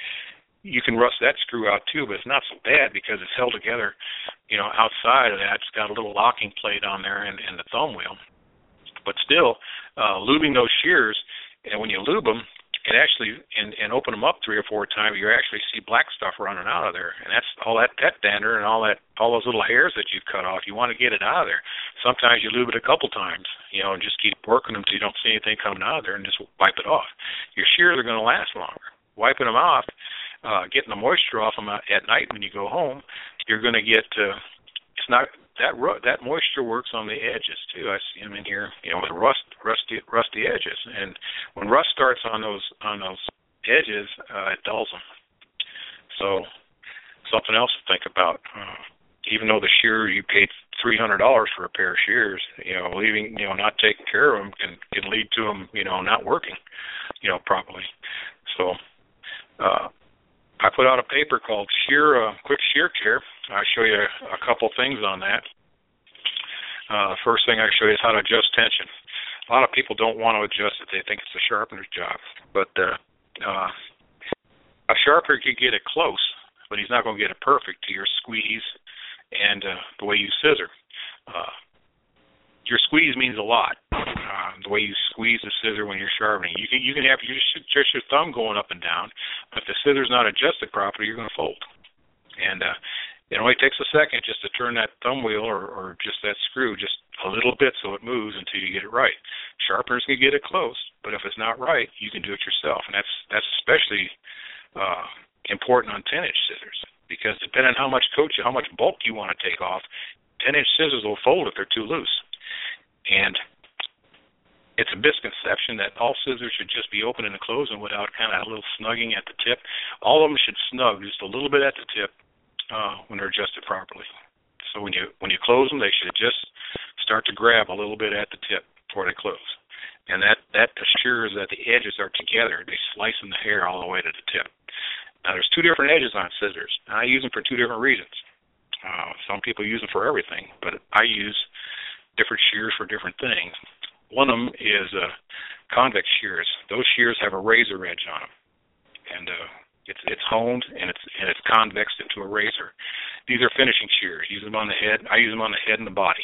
You can rust that screw out too, but it's not so bad because it's held together, outside of that. It's got a little locking plate on there and the thumb wheel. But still, lubing those shears, and when you lube them, it actually, and open them up 3 or 4 times, you actually see black stuff running out of there. And that's all that dander and all those little hairs that you've cut off. You want to get it out of there. Sometimes you lube it a couple times, and just keep working them until you don't see anything coming out of there and just wipe it off. Your shears are going to last longer. Wiping them off, getting the moisture off them at night when you go home, you're going to get, it's not, that moisture works on the edges too. I see them in here, with rusty edges, and when rust starts on those edges, it dulls them. So something else to think about. Even though the shear you paid $300 for a pair of shears, leaving, not taking care of them can lead to them, not working, properly. So I put out a paper called Quick Shear Care. I'll show you a couple things on that. First thing I show you is how to adjust tension. A lot of people don't want to adjust it. They think it's a sharpener's job. But a sharpener can get it close, but he's not going to get it perfect to your squeeze and the way you scissor. Your squeeze means a lot. The way you squeeze the scissor when you're sharpening. You can have just your thumb going up and down, but if the scissor's not adjusted properly, you're going to fold. And it only takes a second just to turn that thumb wheel or just that screw just a little bit so it moves until you get it right. Sharpeners can get it close, but if it's not right, you can do it yourself. And that's especially important on 10-inch scissors, because depending on how much bulk you want to take off, 10-inch scissors will fold if they're too loose. And it's a misconception that all scissors should just be open and closing without kind of a little snugging at the tip. All of them should snug just a little bit at the tip when they're adjusted properly. So when you close them, they should just start to grab a little bit at the tip before they close. And that assures that the edges are together. They slice in the hair all the way to the tip. Now, there's 2 different edges on scissors. I use them for 2 different reasons. Some people use them for everything, but I use different shears for different things. One of them is convex shears. Those shears have a razor edge on them, and it's honed and it's convexed into a razor. These are finishing shears. Use them on the head. I use them on the head and the body,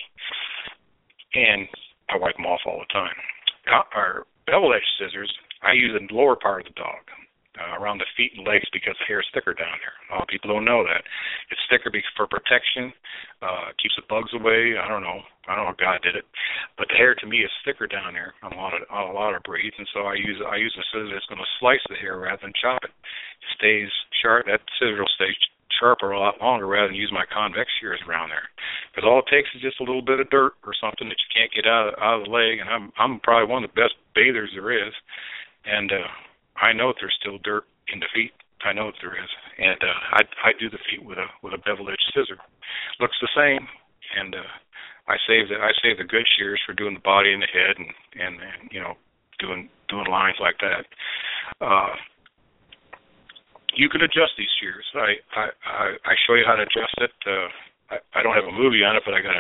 and I wipe them off all the time. Our bevel edge scissors, I use in the lower part of the dog, around the feet and legs, because the hair is thicker down there. A lot of people don't know that. It's thicker for protection, keeps the bugs away. I don't know how God did it, but the hair to me is thicker down there on a lot of breeds, and so I use a scissor that's going to slice the hair rather than chop it. It stays sharp. That scissor will stay sharper a lot longer rather than use my convex shears around there, because all it takes is just a little bit of dirt or something that you can't get out of the leg, and I'm probably one of the best bathers there is, and I know that there's still dirt in the feet. I know that there is, and I do the feet with a bevel edge scissor. Looks the same, and I save the good shears for doing the body and the head, and doing lines like that. You can adjust these shears. I show you how to adjust it. I don't have a movie on it, but I got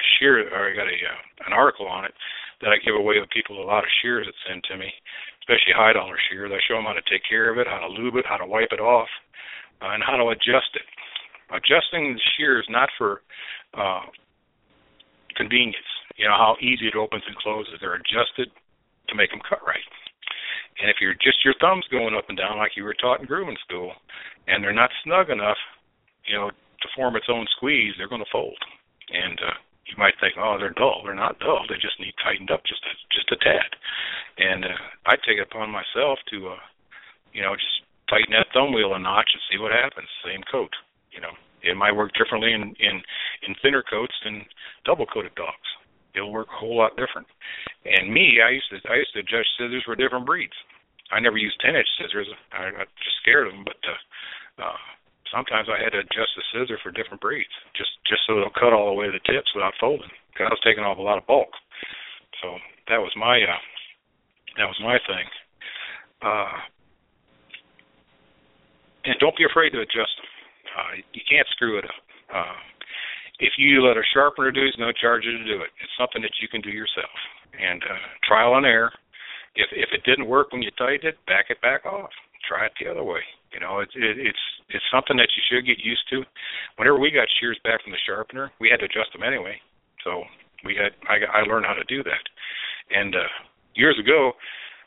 an article on it that I give away to people. A lot of shears that send to me, especially high-dollar shears. I show them how to take care of it, how to lube it, how to wipe it off, and how to adjust it. Adjusting the shears not for convenience. You know how easy it opens and closes. They're adjusted to make them cut right. And if you're just your thumbs going up and down like you were taught in grooming school, and they're not snug enough, you know, to form its own squeeze, they're going to fold. And you might think, oh, they're dull. They're not dull. They just need tightened up just a tad. And I take it upon myself to, you know, just tighten that thumb wheel a notch and see what happens. Same coat, you know. It might work differently in thinner coats than double-coated dogs. It'll work a whole lot different. And me, I used to adjust scissors for different breeds. I never used 10-inch scissors. I just scared of them, but sometimes I had to adjust the scissor for different breeds, just so it'll cut all the way to the tips without folding, because I was taking off a lot of bulk. So that was my thing. And don't be afraid to adjust them. You can't screw it up. If you let a sharpener do it, there's no charge you to do it. It's something that you can do yourself. And trial and error. If it didn't work when you tightened it, back it back off. Try it the other way. You know, it's something that you should get used to. Whenever we got shears back from the sharpener, we had to adjust them anyway. So I learned how to do that. And years ago,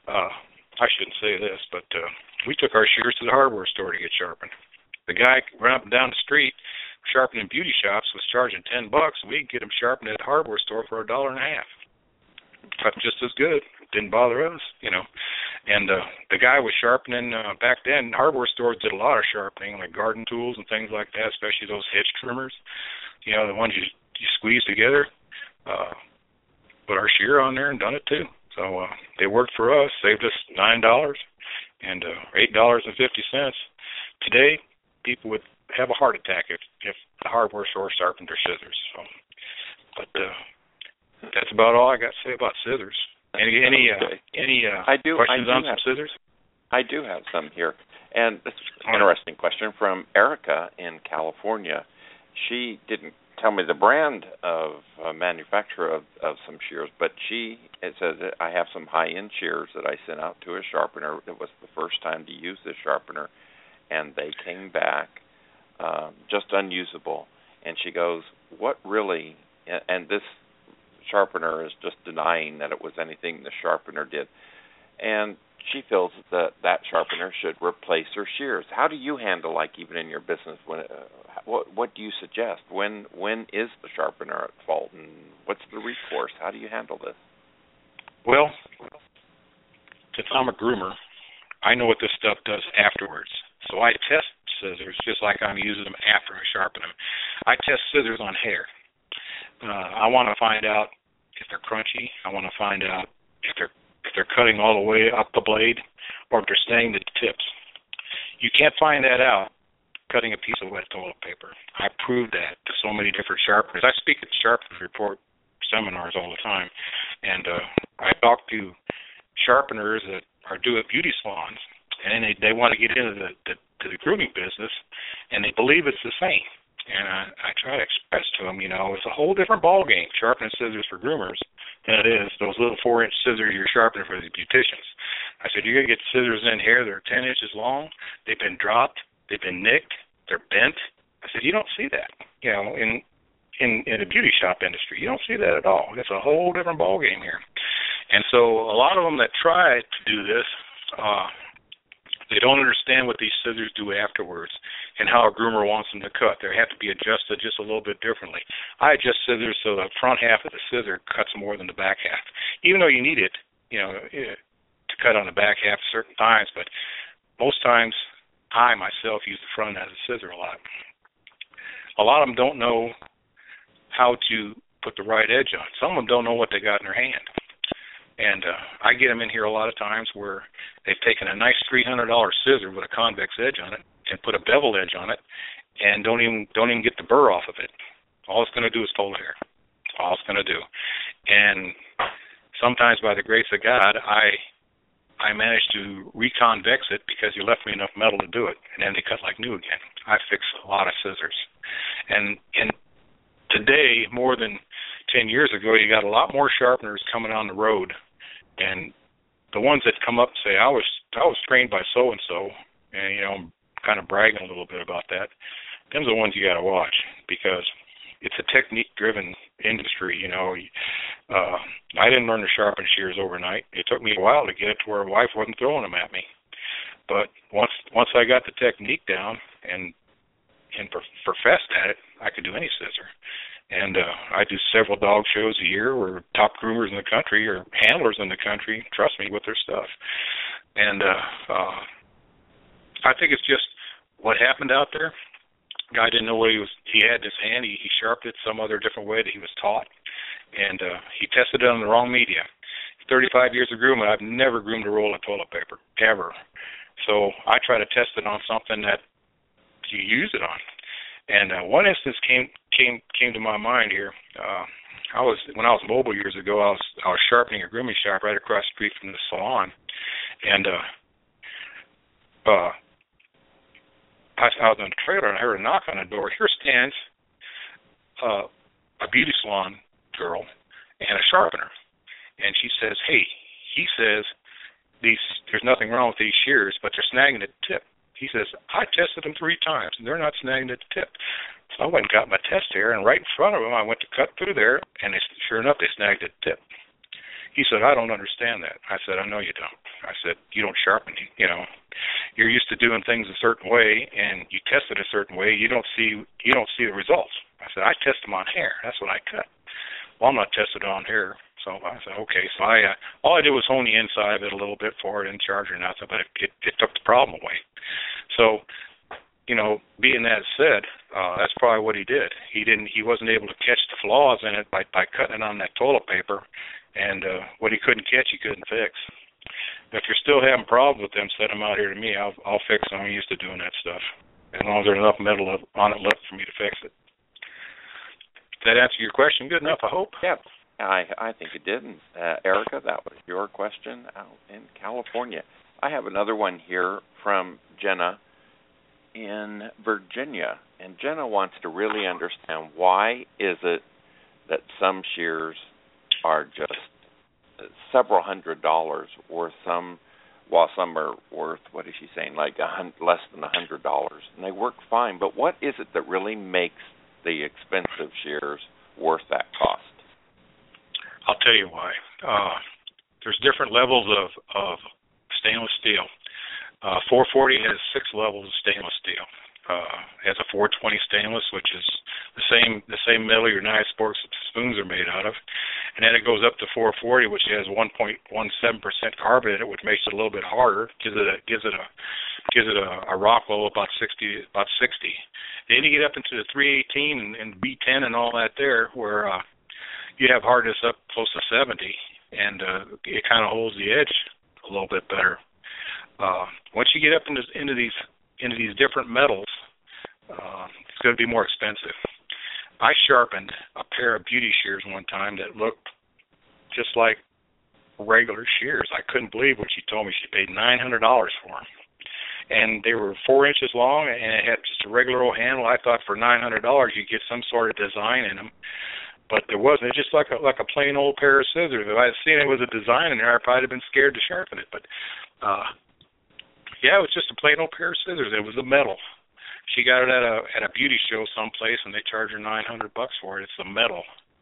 I shouldn't say this, but we took our shears to the hardware store to get sharpened. The guy ran up and down the street sharpening beauty shops was charging $10. We could get him sharpened at the hardware store for $1.50. Cut just as good. Didn't bother us, you know. And the guy was sharpening back then. Hardware stores did a lot of sharpening, like garden tools and things like that, especially those hedge trimmers. You know, the ones you squeeze together. Put our shear on there and done it too. So they worked for us, saved us $9 and $8.50. Today, people would have a heart attack if the hardware store sharpened their scissors. So, but that's about all I got to say about scissors. Any questions on some scissors? I do have some here, and this is an interesting question from Erica in California. She didn't tell me the brand of manufacturer of some shears, but it says that I have some high-end shears that I sent out to a sharpener. It was the first time to use this sharpener, and they came back just unusable. And she goes, what really, and this sharpener is just denying that it was anything the sharpener did. And she feels that sharpener should replace her shears. How do you handle, like even in your business, when what do you suggest? When is the sharpener at fault, and what's the recourse? How do you handle this? Well, since I'm a groomer, I know what this stuff does afterwards. So I test scissors just like I'm using them after I sharpen them. I test scissors on hair. I want to find out if they're crunchy. I want to find out if they're cutting all the way up the blade or if they're staying to the tips. You can't find that out cutting a piece of wet toilet paper. I prove that to so many different sharpeners. I speak at Sharpeners Report seminars all the time, and I talk to sharpeners that are doing beauty salons, and they want to get into the grooming business, and they believe it's the same. And I try to express to them, you know, it's a whole different ball game, sharpening scissors for groomers, than it is those little 4-inch scissors you're sharpening for the beauticians. I said, you're going to get scissors in here that are 10 inches long. They've been dropped. They've been nicked. They're bent. I said, you don't see that, you know, in the beauty shop industry. You don't see that at all. It's a whole different ball game here. And so a lot of them that try to do this, they don't understand what these scissors do afterwards and how a groomer wants them to cut. They have to be adjusted just a little bit differently. I adjust scissors so the front half of the scissor cuts more than the back half, even though you need it, you know, to cut on the back half certain times. But most times, I myself use the front as a scissor a lot. A lot of them don't know how to put the right edge on. Some of them don't know what they got in their hand. And I get them in here a lot of times where they've taken a nice $300 scissor with a convex edge on it and put a bevel edge on it and don't even get the burr off of it. All it's going to do is fold hair. That's all it's going to do. And sometimes by the grace of God, I manage to reconvex it because you left me enough metal to do it, and then they cut like new again. I fix a lot of scissors. And today, more than 10 years ago, you got a lot more sharpeners coming on the road. And the ones that come up and say, I was trained by so-and-so, and, you know, I'm kind of bragging a little bit about that, them's the ones you got to watch because it's a technique-driven industry, you know. I didn't learn to sharpen shears overnight. It took me a while to get it to where a wife wasn't throwing them at me. But once I got the technique down and professed at it, I could do any scissor. And I do several dog shows a year where top groomers in the country or handlers in the country trust me with their stuff. And I think it's just what happened out there. Guy didn't know what he had in his hand. He sharpened it some other different way that he was taught. And he tested it on the wrong media. 35 years of grooming, I've never groomed a roll of toilet paper, ever. So I try to test it on something that you use it on. And one instance came to my mind here. When I was mobile years ago, I was sharpening a grooming shop right across the street from the salon, and I was in the trailer and I heard a knock on the door. Here stands a beauty salon girl and a sharpener, and she says, "Hey," he says, "there's nothing wrong with these shears, but they're snagging at the tip." He says, "I tested them 3 times, and they're not snagging at the tip." So I went and got my test hair, and right in front of them, I went to cut through there, and sure enough, they snagged at the tip. He said, "I don't understand that." I said, "I know you don't." I said, "You don't sharpen, you're used to doing things a certain way, and you test it a certain way. You don't see the results." I said, "I test them on hair. That's what I cut." "Well, I'm not tested on hair." So I said, "Okay." So all I did was hone the inside of it a little bit for it and charge or nothing, but it took the problem away. So, being that said, that's probably what he did. He wasn't able to catch the flaws in it by cutting it on that toilet paper, and what he couldn't catch, he couldn't fix. If you're still having problems with them, send them out here to me. I'll fix them. I'm used to doing that stuff, as long as there's enough metal on it left for me to fix it. Did that answer your question good enough, I hope? Yeah, I think it did. And, Erica, that was your question out in California. I have another one here from Jenna in Virginia. And Jenna wants to really understand, why is it that some shears are just several $100s, or while some are worth, what is she saying, like less than $100, and they work fine. But what is it that really makes the expensive shears worth that cost? I'll tell you why. There's different levels of stainless steel. 440 has 6 levels of stainless steel. Has a 420 stainless, which is the same metal your knives, forks, and spoons are made out of, and then it goes up to 440, which has 1.17% carbon in it, which makes it a little bit harder. Gives it a rock level about 60. Then you get up into the 318 and B10 and all that there, where you have hardness up close to 70, and it kind of holds the edge a little bit better. Once you get up into these different metals, it's going to be more expensive. I sharpened a pair of beauty shears one time that looked just like regular shears. I couldn't believe what she told me. She paid $900 for them. And they were 4 inches long, and it had just a regular old handle. I thought for $900 you'd get some sort of design in them. But there wasn't. It's just like a plain old pair of scissors. If I had seen it was a design in there, I'd probably have been scared to sharpen it. But, yeah, it was just a plain old pair of scissors. It was a metal. She got it at a beauty show someplace, and they charged her $900 for it. It's the metal,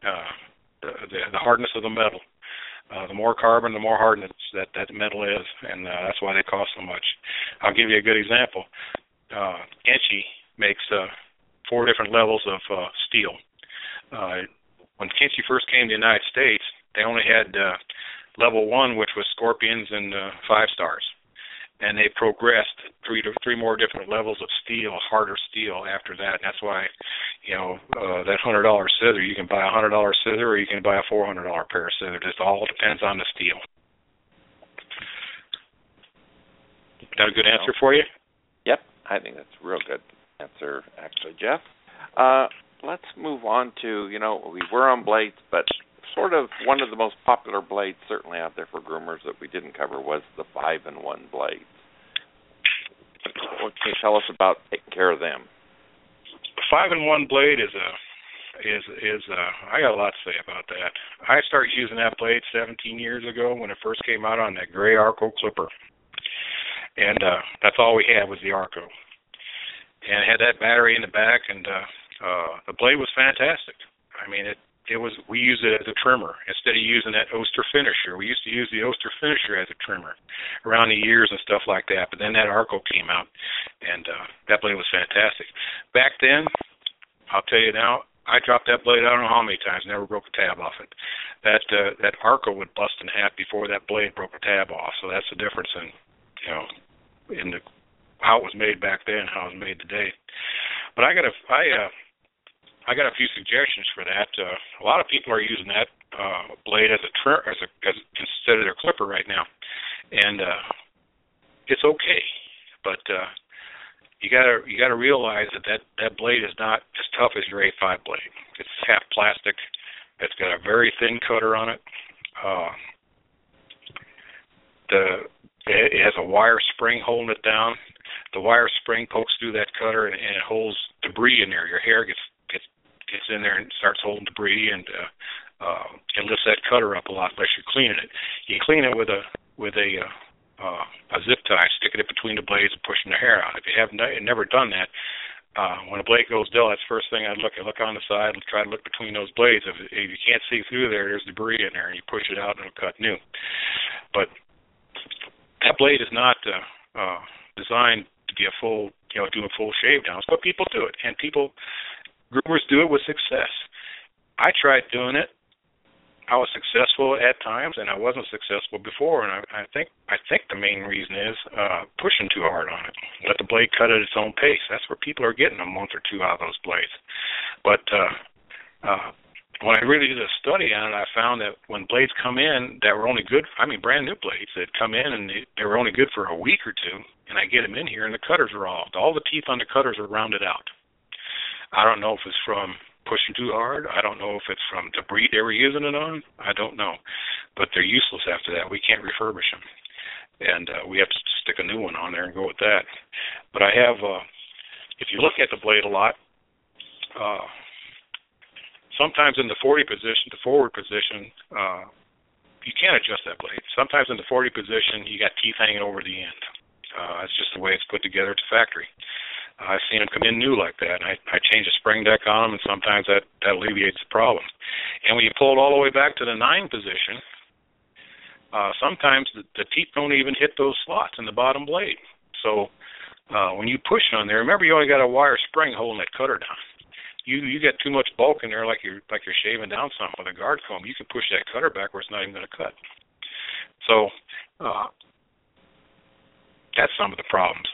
the hardness of the metal. The more carbon, the more hardness that metal is, and that's why they cost so much. I'll give you a good example. Enchi makes 4 different levels of steel. When Enchi first came to the United States, they only had level 1, which was Scorpions and 5 stars. And they progressed 3 more different levels of steel, harder steel after that. And that's why, that $100 scissor, you can buy a $100 scissor or you can buy a $400 pair of scissors. It all depends on the steel. That a good answer for you? Yep, I think that's a real good answer, actually, Jeff. Let's move on to, we were on blades, but sort of one of the most popular blades certainly out there for groomers that we didn't cover was the 5-in-1 blades. What can you tell us about taking care of them? The 5-in-1 blade is I got a lot to say about that. I started using that blade 17 years ago when it first came out on that gray Arco clipper. And that's all we had was the Arco. And it had that battery in the back, and the blade was fantastic. I mean, we use it as a trimmer instead of using that Oster finisher. We used to use the Oster finisher as a trimmer around the ears and stuff like that. But then that Arco came out, and that blade was fantastic. Back then, I'll tell you now, I dropped that blade, I don't know how many times, never broke a tab off it. That Arco would bust in half before that blade broke a tab off. So that's the difference in how it was made back then, how it was made today. But I got a few suggestions for that. A lot of people are using that blade as instead of their clipper right now, and it's okay. But you gotta realize that blade is not as tough as your A5 blade. It's half plastic. It's got a very thin cutter on it. It has a wire spring holding it down. The wire spring pokes through that cutter and it holds debris in there. Your hair gets in there and starts holding debris, and it lifts that cutter up a lot unless you're cleaning it. You clean it with a zip tie, sticking it between the blades and pushing the hair out. If you have never done that, when a blade goes dull, that's the first thing I look on the side and try to look between those blades. If you can't see through there's debris in there, and you push it out and it'll cut new. But that blade is not designed to be doing full shave downs, but people do it, and groomers do it with success. I tried doing it. I was successful at times, and I wasn't successful before. And I think the main reason is pushing too hard on it. Let the blade cut at its own pace. That's where people are getting a month or two out of those blades. But when I really did a study on it, I found that when blades come in that were only good, brand new blades that come in and they were only good for a week or two, and I get them in here and the cutters are all the teeth on the cutters are rounded out. I don't know if it's from pushing too hard. I don't know if it's from debris they were using it on. I don't know. But they're useless after that. We can't refurbish them. And we have to stick a new one on there and go with that. But I have, if you look at the blade a lot, sometimes in the 40 position, the forward position, you can't adjust that blade. Sometimes in the 40 position, you got teeth hanging over the end. It's just the way it's put together at the factory. I've seen them come in new like that, and I change the spring deck on them, and sometimes that alleviates the problem. And when you pull it all the way back to the 9 position, sometimes the teeth don't even hit those slots in the bottom blade. So when you push on there, remember you only got a wire spring holding that cutter down. You get too much bulk in there, like you're shaving down something with a guard comb. You can push that cutter back where it's not even going to cut. So that's some of the problems.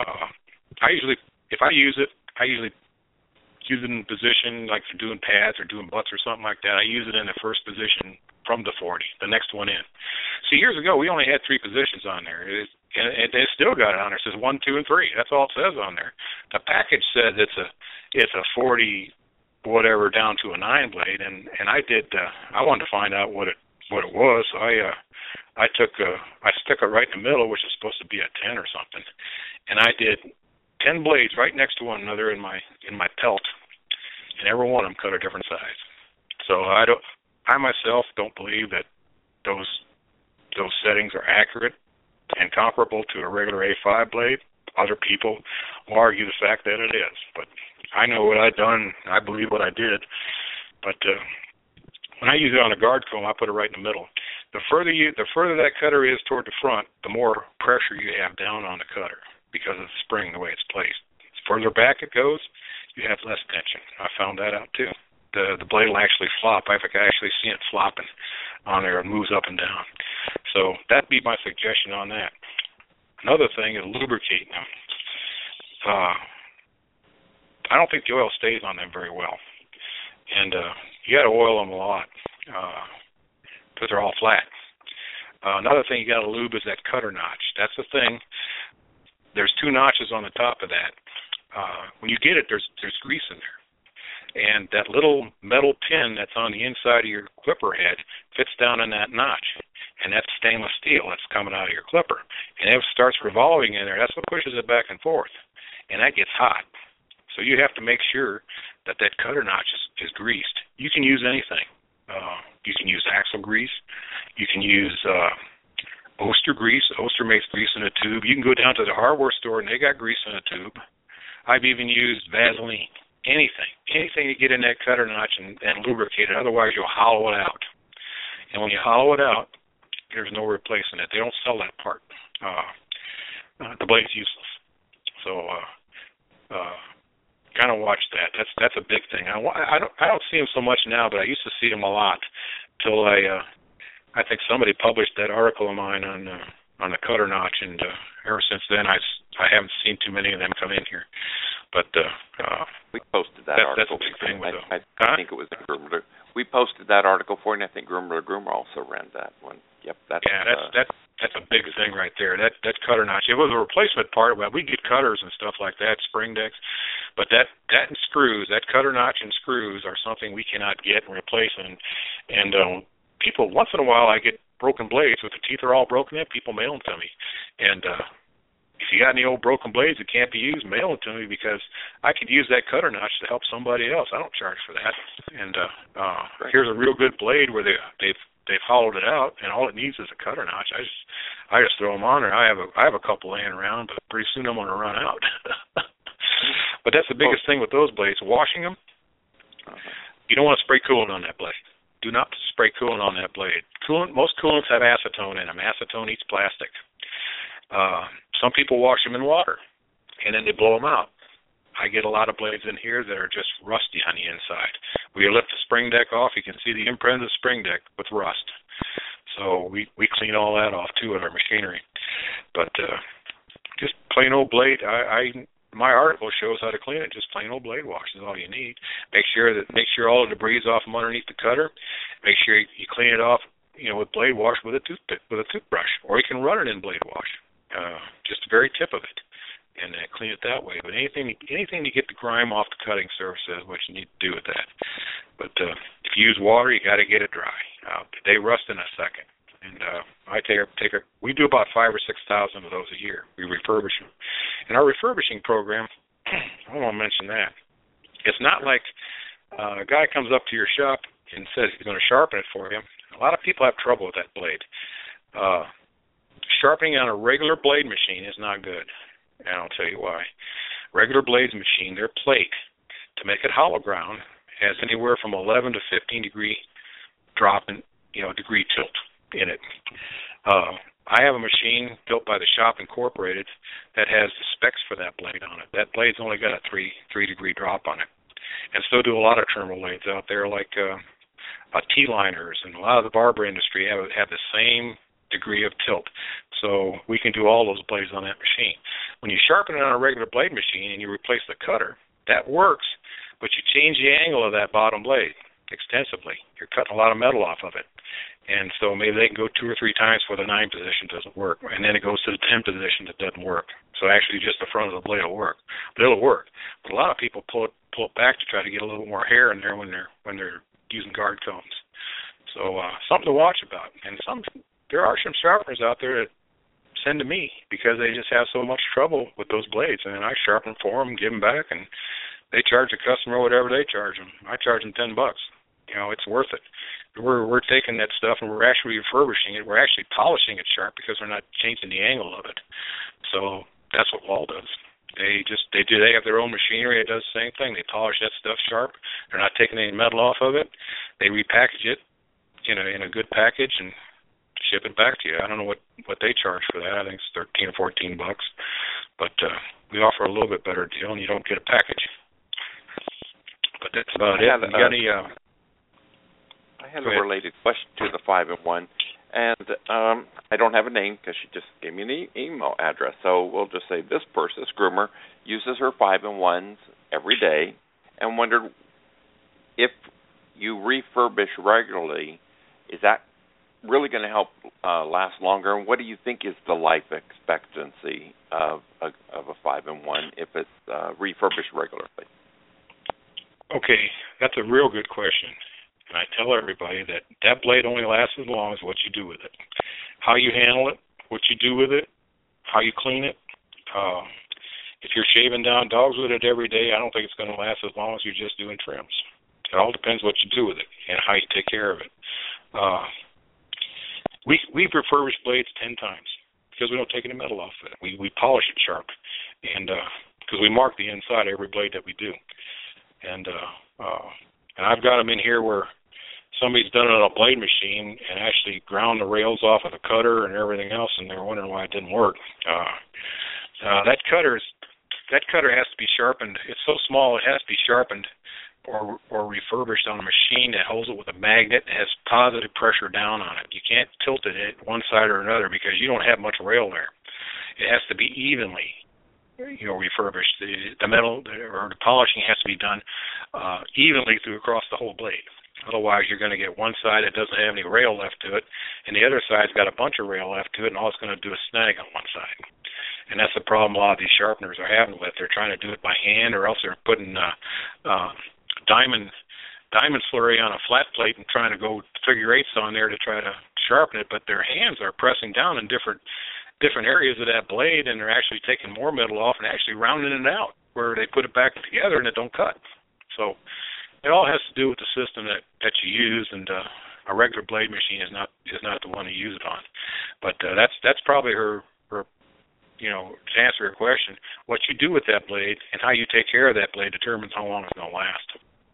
If I use it, I usually use it in position like for doing pads or doing butts or something like that. I use it in the first position from the 40, the next one in. See, years ago, we only had 3 positions on there. And they still got it on there. It says 1, 2, and 3. That's all it says on there. The package says it's a 40 whatever down to a 9 blade, and I wanted to find out what it was. So I stuck it right in the middle, which is supposed to be a 10 or something, and I did 10 blades right next to one another in my pelt, and every one of them cut a different size. So I myself don't believe that those settings are accurate and comparable to a regular A5 blade. Other people will argue the fact that it is, but I know what I've done. I believe what I did. But when I use it on a guard comb, I put it right in the middle. The further that cutter is toward the front, the more pressure you have down on the cutter, because of the spring, the way it's placed. The further back it goes, you have less tension. I found that out too. The blade will actually flop. I think I actually see it flopping on there. It moves up and down. So that'd be my suggestion on that. Another thing is lubricating them. I don't think the oil stays on them very well. And you got to oil them a lot because they're all flat. Another thing you got to lube is that cutter notch. That's the thing. There's 2 notches on the top of that. When you get it, there's grease in there. And that little metal pin that's on the inside of your clipper head fits down in that notch. And that's stainless steel that's coming out of your clipper. And if it starts revolving in there, that's what pushes it back and forth. And that gets hot. So you have to make sure that cutter notch is greased. You can use anything. You can use axle grease. You can use Oster grease. Oster makes grease in a tube. You can go down to the hardware store and they got grease in a tube. I've even used Vaseline. anything to get in that cutter notch and lubricate it. Otherwise, you'll hollow it out. And when you hollow it out, there's no replacing it. They don't sell that part. The blade's useless. So kind of watch that. That's a big thing. I don't see them so much now, but I used to see them a lot till I think somebody published that article of mine on the cutter notch, and ever since then I haven't seen too many of them come in here. But we posted that article. That's a big thing with them. I think it was Groomer. We posted that article for you, and I think Groomer also ran that one. Yep, that's a big thing right there. That cutter notch. It was a replacement part. Well, we get cutters and stuff like that, spring decks, but that and screws, that cutter notch and screws are something we cannot get and replace. And people, once in a while, I get broken blades with the teeth are all broken in. People mail them to me, and if you got any old broken blades that can't be used, mail them to me, because I could use that cutter notch to help somebody else. I don't charge for that. And here's a real good blade where they've hollowed it out, and all it needs is a cutter notch. I just throw them on there. I have a couple laying around, but pretty soon I'm going to run out. But that's the biggest thing with those blades. Washing them, you don't want to spray coolant on that blade. Do not spray coolant on that blade. Most coolants have acetone in them. Acetone eats plastic. Some people wash them in water, and then they blow them out. I get a lot of blades in here that are just rusty on the inside. When you lift the spring deck off, you can see the imprint of the spring deck with rust. So we clean all that off, too, with our machinery. But just plain old blade, my article shows how to clean it. Just plain old blade wash is all you need. Make sure all the debris is off from underneath the cutter. Make sure you clean it off, with blade wash with a toothbrush, or you can run it in blade wash, just the very tip of it, and clean it that way. But anything to get the grime off the cutting surface is what you need to do with that. But if you use water, you got to get it dry. They rust in a second. And we do about 5,000 or 6,000 of those a year. We refurbish them. And our refurbishing program, I want to mention that. It's not like a guy comes up to your shop and says he's going to sharpen it for you. A lot of people have trouble with that blade. Sharpening on a regular blade machine is not good. And I'll tell you why. Regular blades machine, their plate, to make it hollow ground, has anywhere from 11 to 15 degree drop in, degree tilt in it. I have a machine built by the Shop Incorporated that has the specs for that blade on it. That blade's only got a 3 degree drop on it. And so do a lot of terminal blades out there, like T-liners, and a lot of the barber industry have the same degree of tilt. So we can do all those blades on that machine. When you sharpen it on a regular blade machine and you replace the cutter, that works, but you change the angle of that bottom blade extensively. You're cutting a lot of metal off of it. And so maybe they can go 2 or 3 times before the 9 position doesn't work, and then it goes to the 10 position that doesn't work. So actually just the front of the blade will work. But it'll work. But a lot of people pull it back to try to get a little more hair in there when they're using guard combs. So something to watch about. And there are some sharpeners out there that send to me because they just have so much trouble with those blades, and I sharpen for them, give them back, and they charge the customer whatever they charge them. I charge them $10. It's worth it. We're taking that stuff and we're actually refurbishing it. We're actually polishing it sharp because we're not changing the angle of it. So that's what Wall does. They have their own machinery. It does the same thing. They polish that stuff sharp. They're not taking any metal off of it. They repackage it in a good package and ship it back to you. I don't know what they charge for that. I think it's $13 or $14. But we offer a little bit better deal, and you don't get a package. But that's about it. You got any? I had a related question to the 5-in-1, and I don't have a name because she just gave me an email address. So we'll just say this groomer, uses her 5-in-1s every day and wondered if you refurbish regularly, is that really going to help last longer? And what do you think is the life expectancy of a 5-in-1 if it's refurbished regularly? Okay, that's a real good question. And I tell everybody that blade only lasts as long as what you do with it. How you handle it, what you do with it, how you clean it. If you're shaving down dogs with it every day, I don't think it's going to last as long as you're just doing trims. It all depends what you do with it and how you take care of it. We've refurbished blades 10 times because we don't take any metal off of it. We polish it sharp, and because we mark the inside of every blade that we do. and I've got them in here where somebody's done it on a blade machine and actually ground the rails off of the cutter and everything else, and they're wondering why it didn't work. That cutter has to be sharpened. It's so small it has to be sharpened or refurbished on a machine that holds it with a magnet and has positive pressure down on it. You can't tilt it at one side or another because you don't have much rail there. It has to be evenly, refurbished. The metal or the polishing has to be done evenly through across the whole blade. Otherwise, you're going to get one side that doesn't have any rail left to it, and the other side's got a bunch of rail left to it, and all it's going to do is snag on one side. And that's the problem a lot of these sharpeners are having with. They're trying to do it by hand, or else they're putting diamond slurry on a flat plate and trying to go figure eights on there to try to sharpen it, but their hands are pressing down in different areas of that blade, and they're actually taking more metal off and actually rounding it out where they put it back together and it don't cut. So it all has to do with the system that you use, and a regular blade machine is not the one to use it on. But that's probably her. To answer your question, what you do with that blade and how you take care of that blade determines how long it's going to last.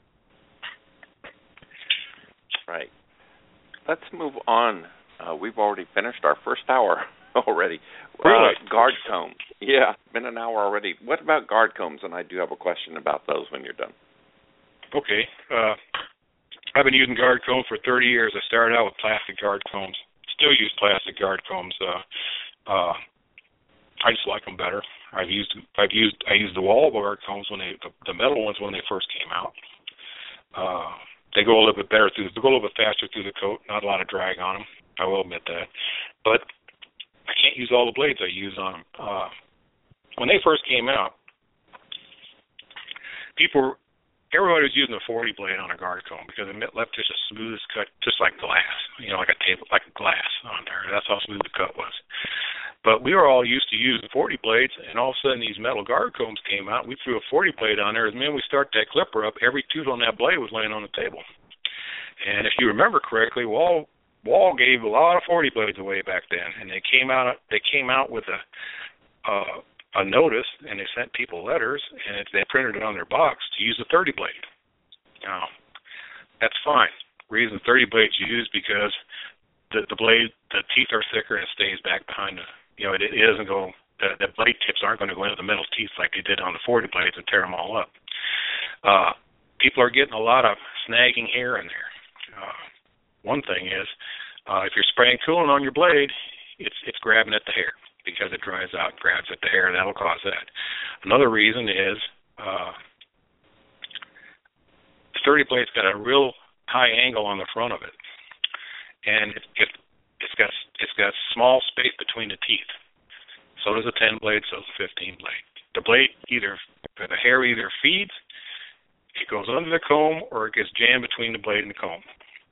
Right. Let's move on. We've already finished our first hour already. Really? Guard comb. Yeah, been an hour already. What about guard combs? And I do have a question about those when you're done. Okay. I've been using guard combs for 30 years. I started out with plastic guard combs. Still use plastic guard combs. I just like them better. I used the wall guard combs the metal ones when they first came out. They go a little bit better they go a little bit faster through the coat. Not a lot of drag on them. I will admit that. But I can't use all the blades I use on them. When they first came out, everybody was using a 40 blade on a guard comb because it left just a smooth cut, just like glass, like a table, like glass on there. That's how smooth the cut was. But we were all used to using 40 blades, and all of a sudden these metal guard combs came out. We threw a 40 blade on there. As the minute we start that clipper up, every tooth on that blade was laying on the table. And if you remember correctly, Wall gave a lot of 40 blades away back then, and they came out with a notice, and they sent people letters, and they printed it on their box to use a 30 blade. Now, that's fine. The reason 30 blades used because the teeth are thicker and it stays back behind it doesn't go, the blade tips aren't going to go into the metal teeth like they did on the 40 blades and tear them all up. People are getting a lot of snagging hair in there. One thing is, if you're spraying coolant on your blade, it's grabbing at the hair because it dries out and grabs at the hair, and that'll cause that. Another reason is the 30 blade's got a real high angle on the front of it, and it's got small space between the teeth. So does a 10 blade, so does a 15 blade. The hair either feeds, it goes under the comb, or it gets jammed between the blade and the comb.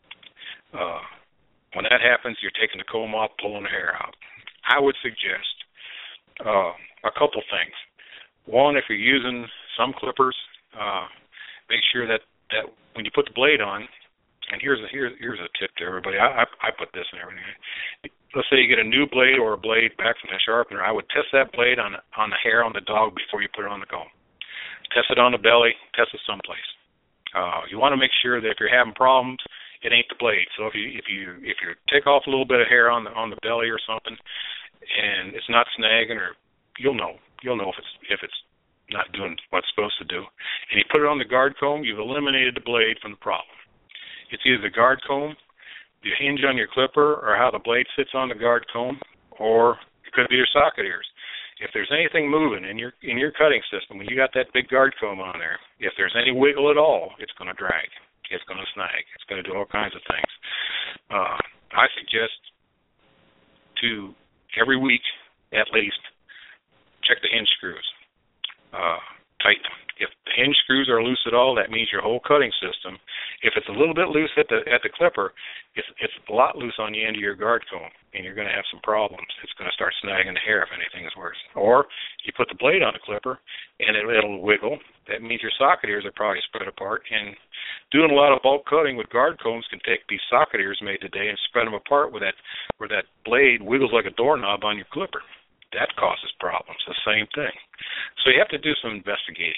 When that happens, you're taking the comb off, pulling the hair out. I would suggest a couple things. One, if you're using some clippers, make sure that when you put the blade on, and here's a tip to everybody. I put this in everything. Let's say you get a new blade or a blade back from the sharpener. I would test that blade on the hair on the dog before you put it on the comb. Test it on the belly. Test it someplace. You want to make sure that if you're having problems, it ain't the blade. So if you take off a little bit of hair on the belly or something, and it's not snagging, or you'll know if it's not doing what it's supposed to do. And you put it on the guard comb, you've eliminated the blade from the problem. It's either the guard comb, the hinge on your clipper, or how the blade sits on the guard comb, or it could be your socket ears. If there's anything moving in your cutting system, when you got that big guard comb on there, if there's any wiggle at all, it's going to drag. It's going to snag. It's going to do all kinds of things. I suggest to every week at least check the hinge screws. Tighten them. If the hinge screws are loose at all, that means your whole cutting system. If it's a little bit loose at the clipper, it's a lot loose on the end of your guard comb, and you're going to have some problems. It's going to start snagging the hair if anything is worse. Or you put the blade on the clipper, and it'll wiggle. That means your socket ears are probably spread apart. And doing a lot of bulk cutting with guard combs can take these socket ears made today and spread them apart where that blade wiggles like a doorknob on your clipper. That causes problems. The same thing. So you have to do some investigating.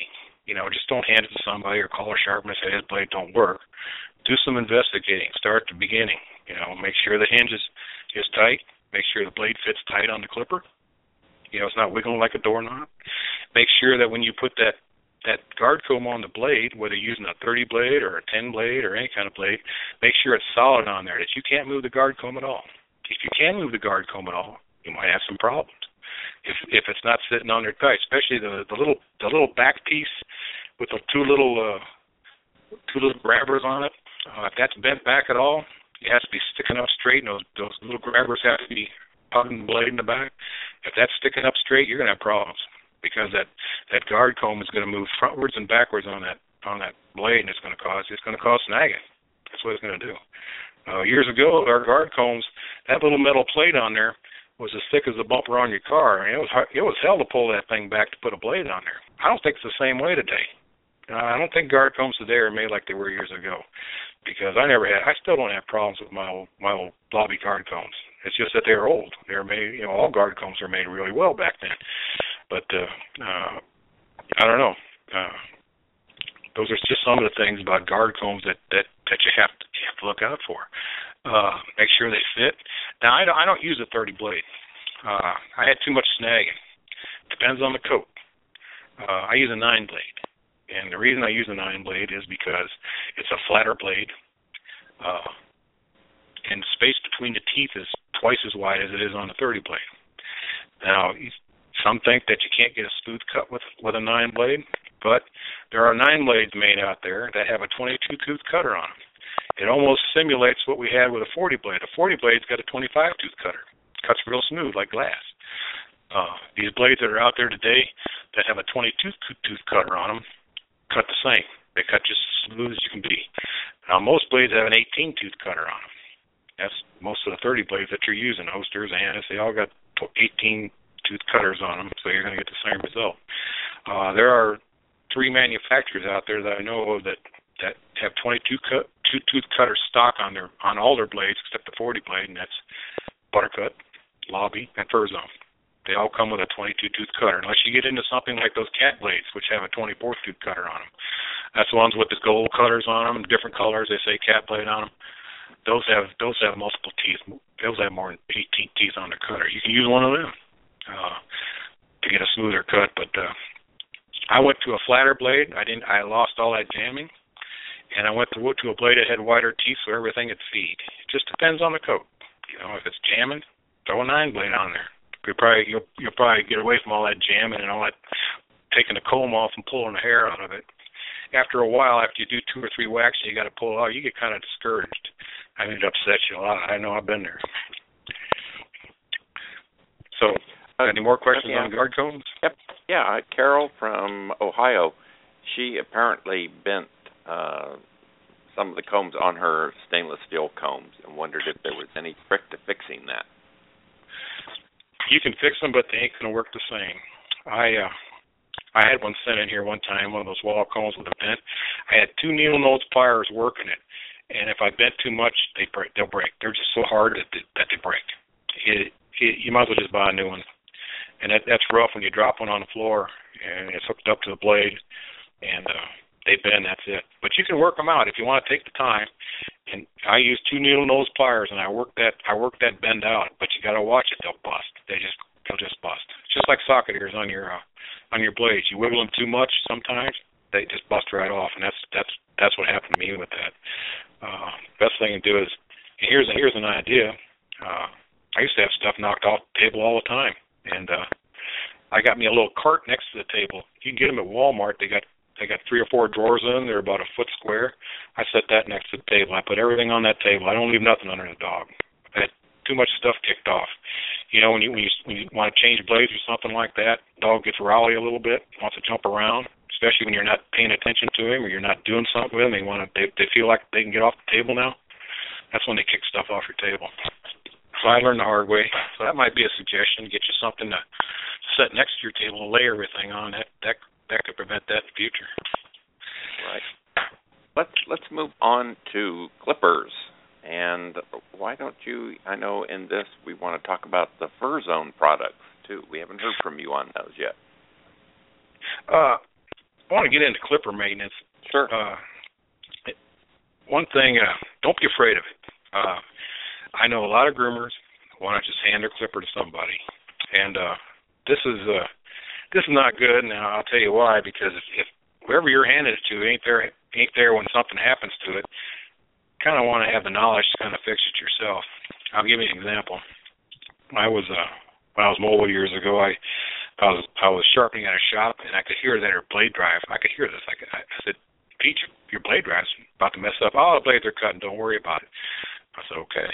Just don't hand it to somebody or call a sharpener and say his blade don't work. Do some investigating. Start at the beginning. Make sure the hinge is tight. Make sure the blade fits tight on the clipper. It's not wiggling like a doorknob. Make sure that when you put that guard comb on the blade, whether you're using a 30 blade or a 10 blade or any kind of blade, make sure it's solid on there, that you can't move the guard comb at all. If you can move the guard comb at all, you might have some problems. If it's not sitting on there tight, especially the little back piece with the two little grabbers on it, if that's bent back at all, it has to be sticking up straight, and those little grabbers have to be hugging the blade in the back. If that's sticking up straight, you're going to have problems, because that guard comb is going to move frontwards and backwards on that blade, and it's going to cause snagging. That's what it's going to do. Years ago, our guard combs, that little metal plate on there was as thick as the bumper on your car. It was hell to pull that thing back to put a blade on there. I don't think it's the same way today. I don't think guard combs today are made like they were years ago, because I still don't have problems with my old lobby guard combs. It's just that they're old. They're made, all guard combs are made really well back then. But I don't know. Those are just some of the things about guard combs that you have to look out for. Make sure they fit. Now, I don't use a 30 blade. I had too much snagging. Depends on the coat. I use a 9 blade. And the reason I use a 9 blade is because it's a flatter blade. And the space between the teeth is twice as wide as it is on a 30 blade. Now, some think that you can't get a smooth cut with a 9 blade, but there are 9 blades made out there that have a 22-tooth cutter on them. It almost simulates what we had with a 40 blade. A 40 blade's got a 25-tooth cutter. Cuts real smooth like glass. These blades that are out there today that have a 22-tooth cutter on them cut the same. They cut just as smooth as you can be. Now, most blades have an 18-tooth cutter on them. That's most of the 30 blades that you're using, Osters, Annis, they all got 18-tooth cutters on them, so you're going to get the same result. There are 3 manufacturers out there that I know of that have 22-tooth cutter stock on all their blades except the 40 blade, and that's Buttercut, Lobby, and Furzone. They all come with a 22-tooth cutter, unless you get into something like those cat blades, which have a 24-tooth cutter on them. That's the ones with the gold cutters on them, different colors. They say cat blade on them. Those have multiple teeth. Those have more than 18 teeth on their cutter. You can use one of them to get a smoother cut. But I went to a flatter blade. I lost all that jamming, and I went to a blade that had wider teeth so everything would feed. It just depends on the coat. If it's jamming, throw a 9 blade on there. You'll probably get away from all that jamming and all that taking the comb off and pulling the hair out of it. After a while, after you do 2 or 3 waxes, you got to pull it out. You get kind of discouraged. I mean, it upsets you a lot. I know, I've been there. So, any more questions on guard combs? Yep. Yeah, Carol from Ohio, she apparently bent some of the combs on her stainless steel combs and wondered if there was any trick to fixing that. You can fix them, but they ain't going to work the same. I had one sent in here one time, one of those wall combs with a bent. I had 2 needle nose pliers working it, and if I bent too much, they'll break. They're just so hard that they break. You might as well just buy a new one. And that's rough when you drop one on the floor and it's hooked up to the blade, and they bend. That's it. But you can work them out if you want to take the time. And I use 2 needle nose pliers, and I work that bend out. But you got to watch it; they'll bust. They'll just bust. It's just like socket ears on your blades. You wiggle them too much, sometimes they just bust right off, and that's what happened to me with that. Best thing to do is, here's an idea. I used to have stuff knocked off the table all the time, and I got me a little cart next to the table. You can get them at Walmart. They got 3 or 4 drawers in them. They're about a foot square. I set that next to the table. I put everything on that table. I don't leave nothing under the dog. I had too much stuff kicked off. When you want to change blades or something like that, dog gets rowdy a little bit, wants to jump around, especially when you're not paying attention to him or you're not doing something with him. They feel like they can get off the table now. That's when they kick stuff off your table. So I learned the hard way. So that might be a suggestion. Get you something to set next to your table and lay everything on. That could prevent that in the future. Right. Let's move on to clippers. And why don't you, I know in this we want to talk about the Furzone products too. We haven't heard from you on those yet. want to get into clipper maintenance. Sure. One thing, don't be afraid of it. I know a lot of groomers want to just hand their clipper to somebody, and this is not good. Now I'll tell you why. Because if whoever you're handing it to ain't there when something happens to it, kind of want to have the knowledge to kind of fix it yourself. I'll give you an example. When I was mobile years ago, I was sharpening at a shop, and I could hear that her blade drive. I could hear this. I said, "Pete, your blade drive's about to mess up." "Oh, the blades are cutting. Don't worry about it." I said, "Okay."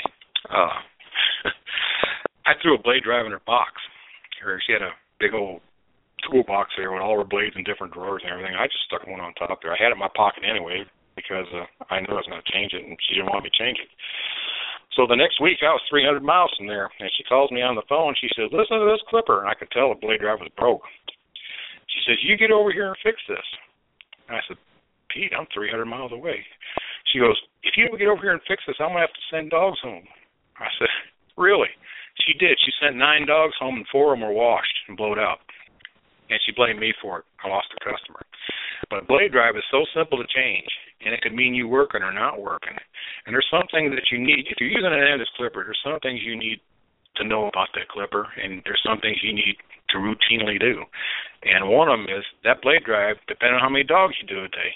I threw a blade drive in her box. She had a big old toolbox there with all her blades in different drawers and everything. I just stuck one on top there. I had it in my pocket anyway because I knew I was going to change it, and she didn't want me to change it. So the next week, I was 300 miles from there, and she calls me on the phone. She says, "Listen to this clipper," and I could tell the blade drive was broke. She says, "You get over here and fix this." And I said, "Pete, I'm 300 miles away." She goes, "If you don't get over here and fix this, I'm going to have to send dogs home." I said, "Really?" She did. She sent 9 dogs home, and 4 of them were washed and blowed out. And she blamed me for it. I lost a customer. But a blade drive is so simple to change, and it could mean you working or not working. And there's some things that you need. If you're using an Andis clipper, there's some things you need to know about that clipper, and there's some things you need to routinely do. And one of them is that blade drive, depending on how many dogs you do a day,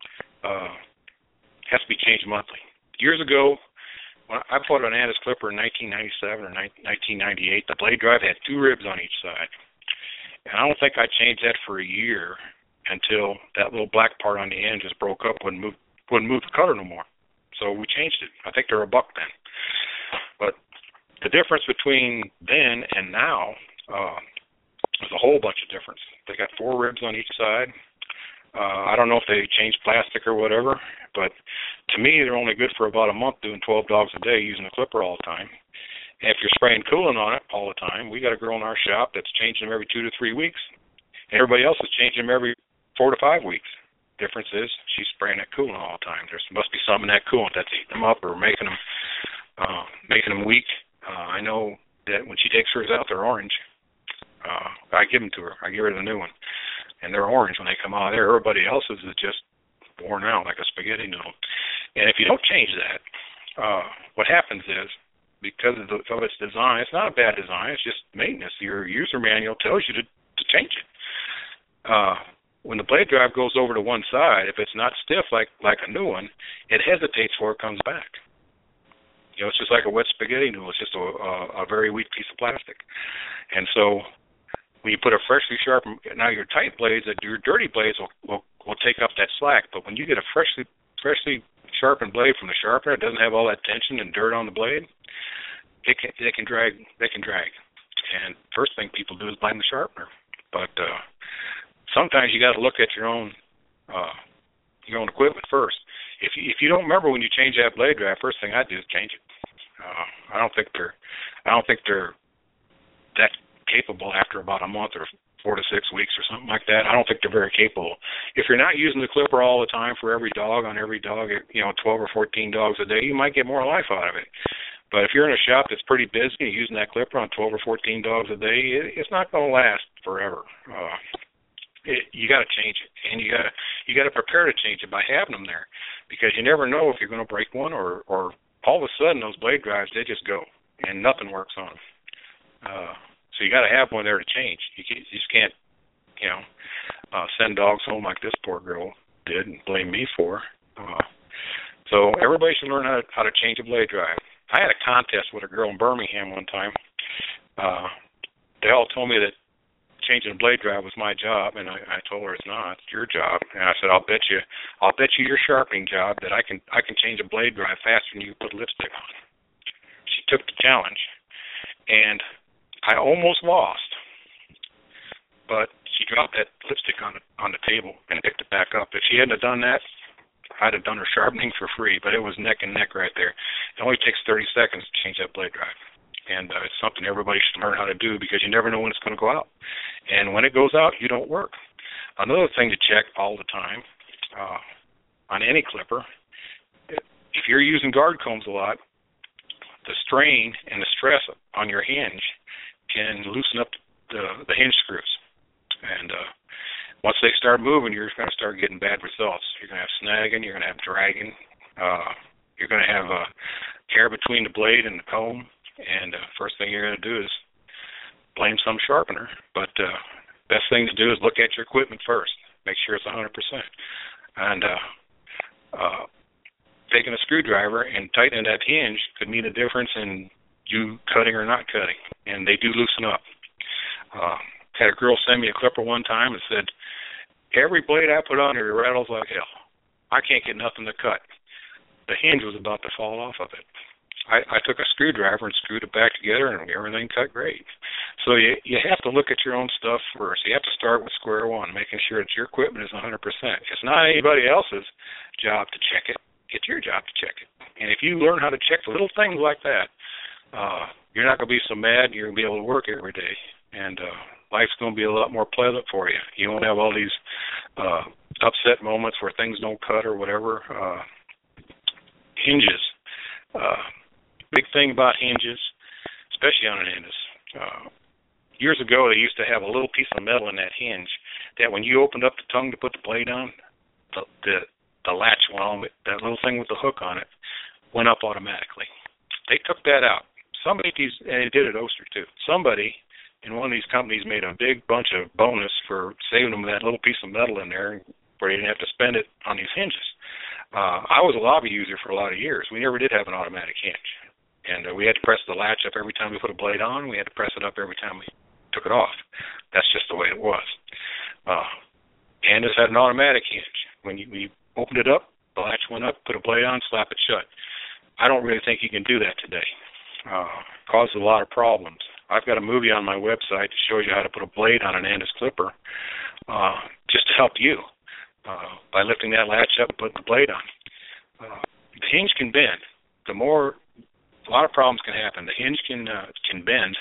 has to be changed monthly. Years ago, when I bought an Andis clipper in 1997 or 1998, the blade drive had 2 ribs on each side. And I don't think I changed that for a year until that little black part on the end just broke up, wouldn't move the cutter no more. So we changed it. I think they're $1 then. But the difference between then and now is a whole bunch of difference. They got 4 ribs on each side. I don't know if they changed plastic or whatever, but to me they're only good for about a month doing 12 dogs a day using the clipper all the time. And if you're spraying coolant on it all the time, we got a girl in our shop that's changing them every 2 to 3 weeks, and everybody else is changing them every 4 to 5 weeks. Difference is she's spraying that coolant all the time. There must be something in that coolant that's eating them up or making them weak. I know that when she takes hers out, they're orange. I give them to her. I give her the new one, and they're orange when they come out of there. Everybody else's is just worn out like a spaghetti noodle. And if you don't change that, what happens is, because of its design, it's not a bad design, it's just maintenance. Your user manual tells you to change it. When the blade drive goes over to one side, if it's not stiff like a new one, it hesitates before it comes back. You know, it's just like a wet spaghetti noodle. It's just a very weak piece of plastic. And so when you put a freshly sharpened, now your tight blades, your dirty blades will take up that slack. But when you get a freshly sharpened blade from the sharpener, it doesn't have all that tension and dirt on the blade. They can drag. And first thing people do is blame the sharpener. But sometimes you got to look at your own equipment first. If you don't remember when you change that blade drive, first thing I do is change it. I don't think they're that capable after about a month or 4 to 6 weeks or something like that. I don't think they're very capable. If you're not using the clipper all the time for every dog, 12 or 14 dogs a day, you might get more life out of it. But if you're in a shop that's pretty busy and using that clipper on 12 or 14 dogs a day, it's not going to last forever. You got to change it, and you got to prepare to change it by having them there, because you never know if you're going to break one or all of a sudden those blade drives, they just go and nothing works on them. So you got to have one there to change. You just can't, send dogs home like this poor girl did and blame me for. So everybody should learn how to change a blade drive. I had a contest with a girl in Birmingham one time. They all told me that changing a blade drive was my job, and I told her it's not. It's your job. And I said, I'll bet you your sharpening job that I can change a blade drive faster than you put lipstick on. She took the challenge, and I almost lost, but she dropped that lipstick on the table and picked it back up. If she hadn't have done that, I'd have done her sharpening for free, but it was neck and neck right there. It only takes 30 seconds to change that blade drive. And it's something everybody should learn how to do, because you never know when it's going to go out. And when it goes out, you don't work. Another thing to check all the time on any clipper, if you're using guard combs a lot, the strain and the stress on your hinge can loosen up the hinge screws. And once they start moving, you're going to start getting bad results. You're going to have snagging. You're going to have dragging. You're going to have hair between the blade and the comb. And first thing you're going to do is blame some sharpener. But best thing to do is look at your equipment first. Make sure it's 100%. And taking a screwdriver and tightening that hinge could mean a difference in you cutting or not cutting. And they do loosen up. Had a girl send me a clipper one time and said, every blade I put on here rattles like hell. I can't get nothing to cut. The hinge was about to fall off of it. I took a screwdriver and screwed it back together, and everything cut great. So you have to look at your own stuff first. You have to start with square one, making sure that your equipment is 100%. It's not anybody else's job to check it. It's your job to check it. And if you learn how to check little things like that, you're not going to be so mad. You're going to be able to work every day. And life's going to be a lot more pleasant for you. You won't have all these upset moments where things don't cut or whatever. Hinges. Big thing about hinges, especially on an Andis. Years ago, they used to have a little piece of metal in that hinge that when you opened up the tongue to put the blade on, the latch went on, that little thing with the hook on it, went up automatically. They took that out. Somebody, and they did it at Oster too. Somebody in one of these companies made a big bunch of bonus for saving them that little piece of metal in there where they didn't have to spend it on these hinges. I was a lobby user for a lot of years. We never did have an automatic hinge. And we had to press the latch up every time we put a blade on. We had to press it up every time we took it off. That's just the way it was. Andis had an automatic hinge. When we opened it up, the latch went up, put a blade on, slap it shut. I don't really think you can do that today. It causes a lot of problems. I've got a movie on my website that shows you how to put a blade on an Andis clipper just to help you by lifting that latch up and putting the blade on. The hinge can bend. A lot of problems can happen. The hinge can bend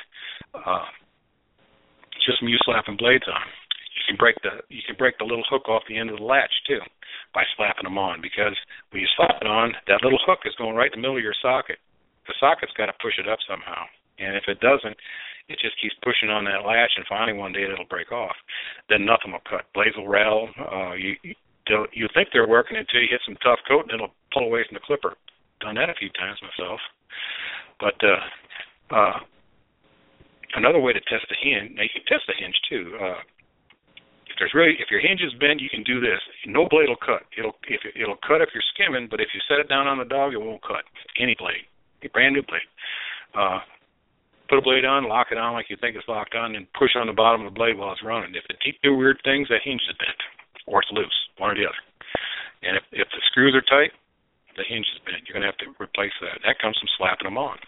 just from you slapping blades on. You can break the little hook off the end of the latch too by slapping them on, because when you slap it on, that little hook is going right in the middle of your socket. The socket's got to push it up somehow, and if it doesn't, it just keeps pushing on that latch, and finally one day it'll break off. Then nothing will cut. Blades will rattle. You think they're working until you hit some tough coat, and it'll pull away from the clipper. Done that a few times myself. But another way to test the hinge, now you can test the hinge too. If your hinge is bent, you can do this. No blade will cut. It'll cut if you're skimming, but if you set it down on the dog, it won't cut. Any blade, a brand new blade. Put a blade on, lock it on like you think it's locked on, and push on the bottom of the blade while it's running. If it keeps doing weird things, that hinge is bent, or it's loose, one or the other. And if the screws are tight, the hinge is bent. You're going to have to replace that. That comes from slapping them on.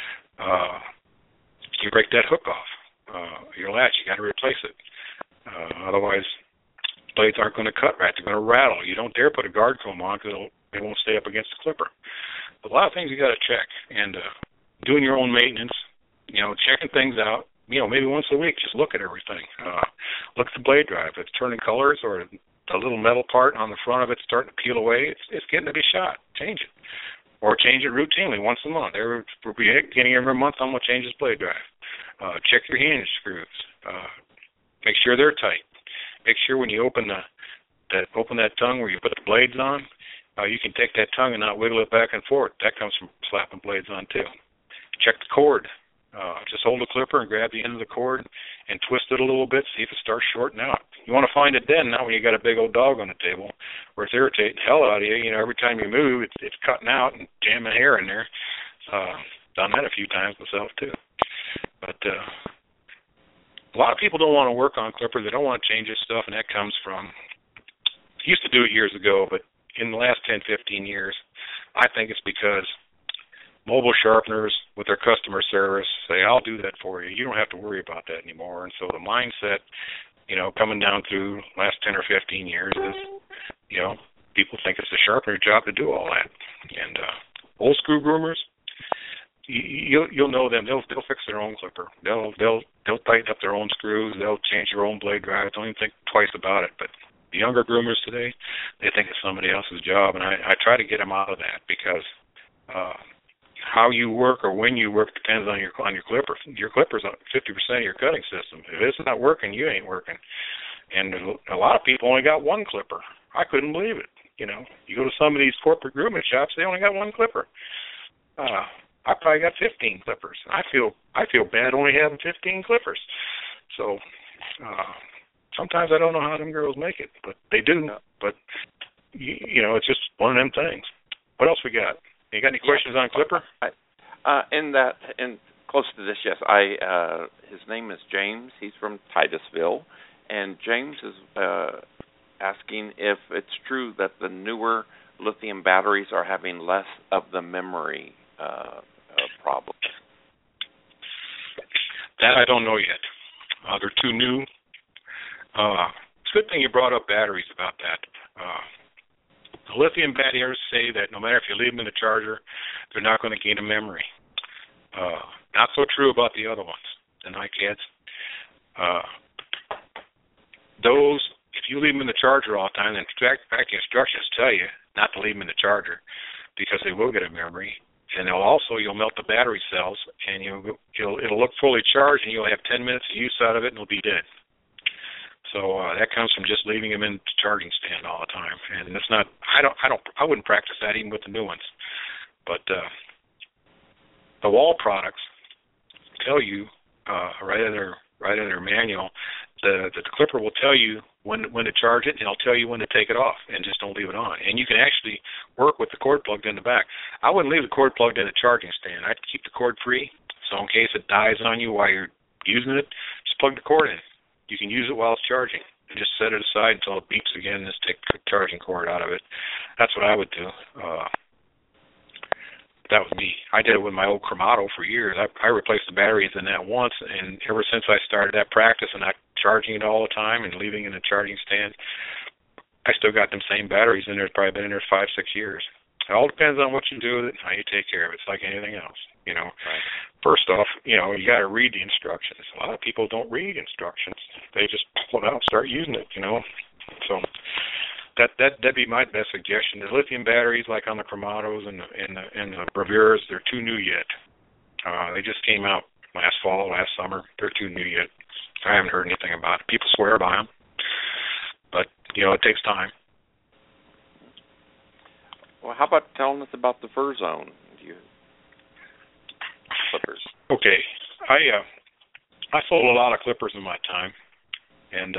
You break that hook off, your latch, you got to replace it. Otherwise, blades aren't going to cut right. They're going to rattle. You don't dare put a guard comb on because they won't stay up against the clipper. But a lot of things you got to check. And doing your own maintenance, checking things out, maybe once a week, just look at everything. Look at the blade drive. If it's turning colors or the little metal part on the front of it starting to peel away, it's getting to be shot. Change it. Or change it routinely once a month. Beginning every month, I'm going to change this blade drive. Check your hinge screws. Make sure they're tight. Make sure when you open that tongue where you put the blades on, you can take that tongue and not wiggle it back and forth. That comes from slapping blades on too. Check the cord. Just hold the clipper and grab the end of the cord and twist it a little bit, see if it starts shorting out. You want to find it then, not when you got a big old dog on the table where it's irritating the hell out of you. Every time you move, it's cutting out and jamming hair in there. Done that a few times myself too. But a lot of people don't want to work on clippers. They don't want to change this stuff, and that comes from, used to do it years ago, but in the last 10, 15 years, I think it's because mobile sharpeners with their customer service say, I'll do that for you. You don't have to worry about that anymore. And so the mindset, coming down through the last 10 or 15 years is, people think it's the sharpener's job to do all that. And old screw groomers, you'll know them. They'll fix their own clipper. They'll tighten up their own screws. They'll change their own blade drive. Don't even think twice about it. But the younger groomers today, they think it's somebody else's job, and I try to get them out of that because how you work or when you work depends on your clipper. Your clipper's 50% of your cutting system. If it's not working, you ain't working. And a lot of people only got one clipper. I couldn't believe it. You know, you go to some of these corporate grooming shops, they only got one clipper. I probably got 15 clippers. I feel bad only having 15 clippers. So sometimes I don't know how them girls make it, but they do. But you know, it's just one of them things. What else we got? You got any questions on clipper? In close to this, yes. His name is James. He's from Titusville, and James is asking if it's true that the newer lithium batteries are having less of the memory problems. That I don't know yet. They're too new. It's a good thing you brought up batteries about that. The lithium batteries say that no matter if you leave them in the charger, they're not going to gain a memory. Not so true about the other ones, the NiCads. Those, if you leave them in the charger all the time, then in fact, the instructions tell you not to leave them in the charger because they will get a memory. And you'll melt the battery cells, and it'll look fully charged, and you'll have 10 minutes of use out of it, and it'll be dead. So that comes from just leaving them in the charging stand all the time, and it's not. I wouldn't practice that even with the new ones. But the Wall products tell you right in their manual. The clipper will tell you when to charge it, and it'll tell you when to take it off, and just don't leave it on. And you can actually work with the cord plugged in the back. I wouldn't leave the cord plugged in the charging stand. I'd keep the cord free, so in case it dies on you while you're using it, just plug the cord in. You can use it while it's charging. And just set it aside until it beeps again, and just take the charging cord out of it. That's what I would do. That was me. I did it with my old Cremato for years. I replaced the batteries in that once, and ever since I started that practice and not charging it all the time and leaving it in a charging stand, I still got them same batteries in there. It's probably been in there 5-6 years. It all depends on what you do with it and how you take care of it. It's like anything else, you know. Right. First off, you know, you got to read the instructions. A lot of people don't read instructions. They just pull it out and start using it, you know. So that'd be my best suggestion. The lithium batteries, like on the Crematos and the Braveras, they're too new yet. They just came out last summer. They're too new yet. I haven't heard anything about it. People swear by them, but you know, it takes time. Well, how about telling us about the FurZone? Clippers. Okay, I sold a lot of clippers in my time, and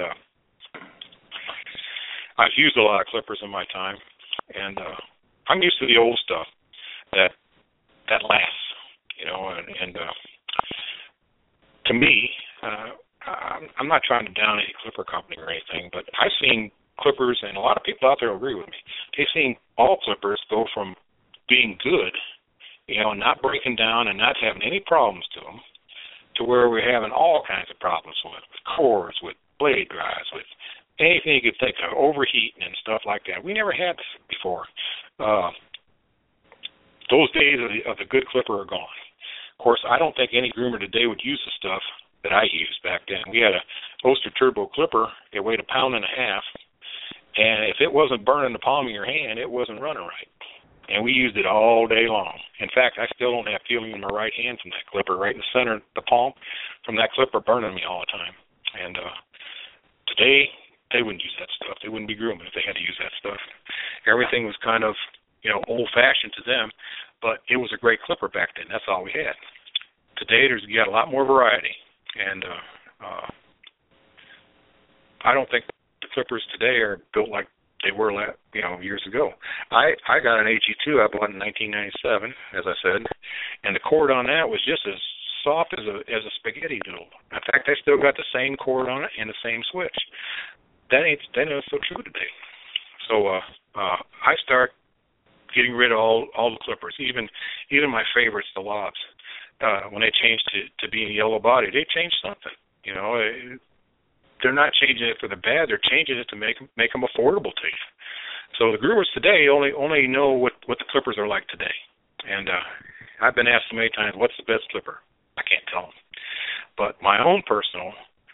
I've used a lot of clippers in my time, and I'm used to the old stuff that lasts, you know. And to me, I'm not trying to down any clipper company or anything, but I've seen clippers, and a lot of people out there agree with me. They've seen all clippers go from being good, you know, and not breaking down and not having any problems to them, to where we're having all kinds of problems with cords, with blade drives, with anything you could think of, overheating and stuff like that. We never had this before. Those days of the good clipper are gone. Of course, I don't think any groomer today would use the stuff that I used back then. We had a Oster Turbo clipper. It weighed 1.5 pounds, and if it wasn't burning the palm of your hand, it wasn't running right. And we used it all day long. In fact, I still don't have feeling in my right hand from that clipper, right in the center of the palm, from that clipper burning me all the time. And today, they wouldn't use that stuff. They wouldn't be grooming if they had to use that stuff. Everything was kind of, you know, old-fashioned to them, but it was a great clipper back then. That's all we had. Today, you got a lot more variety, and I don't think the clippers today are built like they were, you know, years ago. I got an AG2 I bought in 1997, as I said, and the cord on that was just as soft as a spaghetti noodle. In fact, I still got the same cord on it and the same switch. That ain't so true today. So I start getting rid of all the clippers, even my favorites, the Lobs. When they changed to being yellow body, they changed something. You know, they're not changing it for the bad. They're changing it to make them affordable to you. So the groomers today only know what the clippers are like today. And I've been asked so many times, what's the best clipper? I can't tell them. But my own personal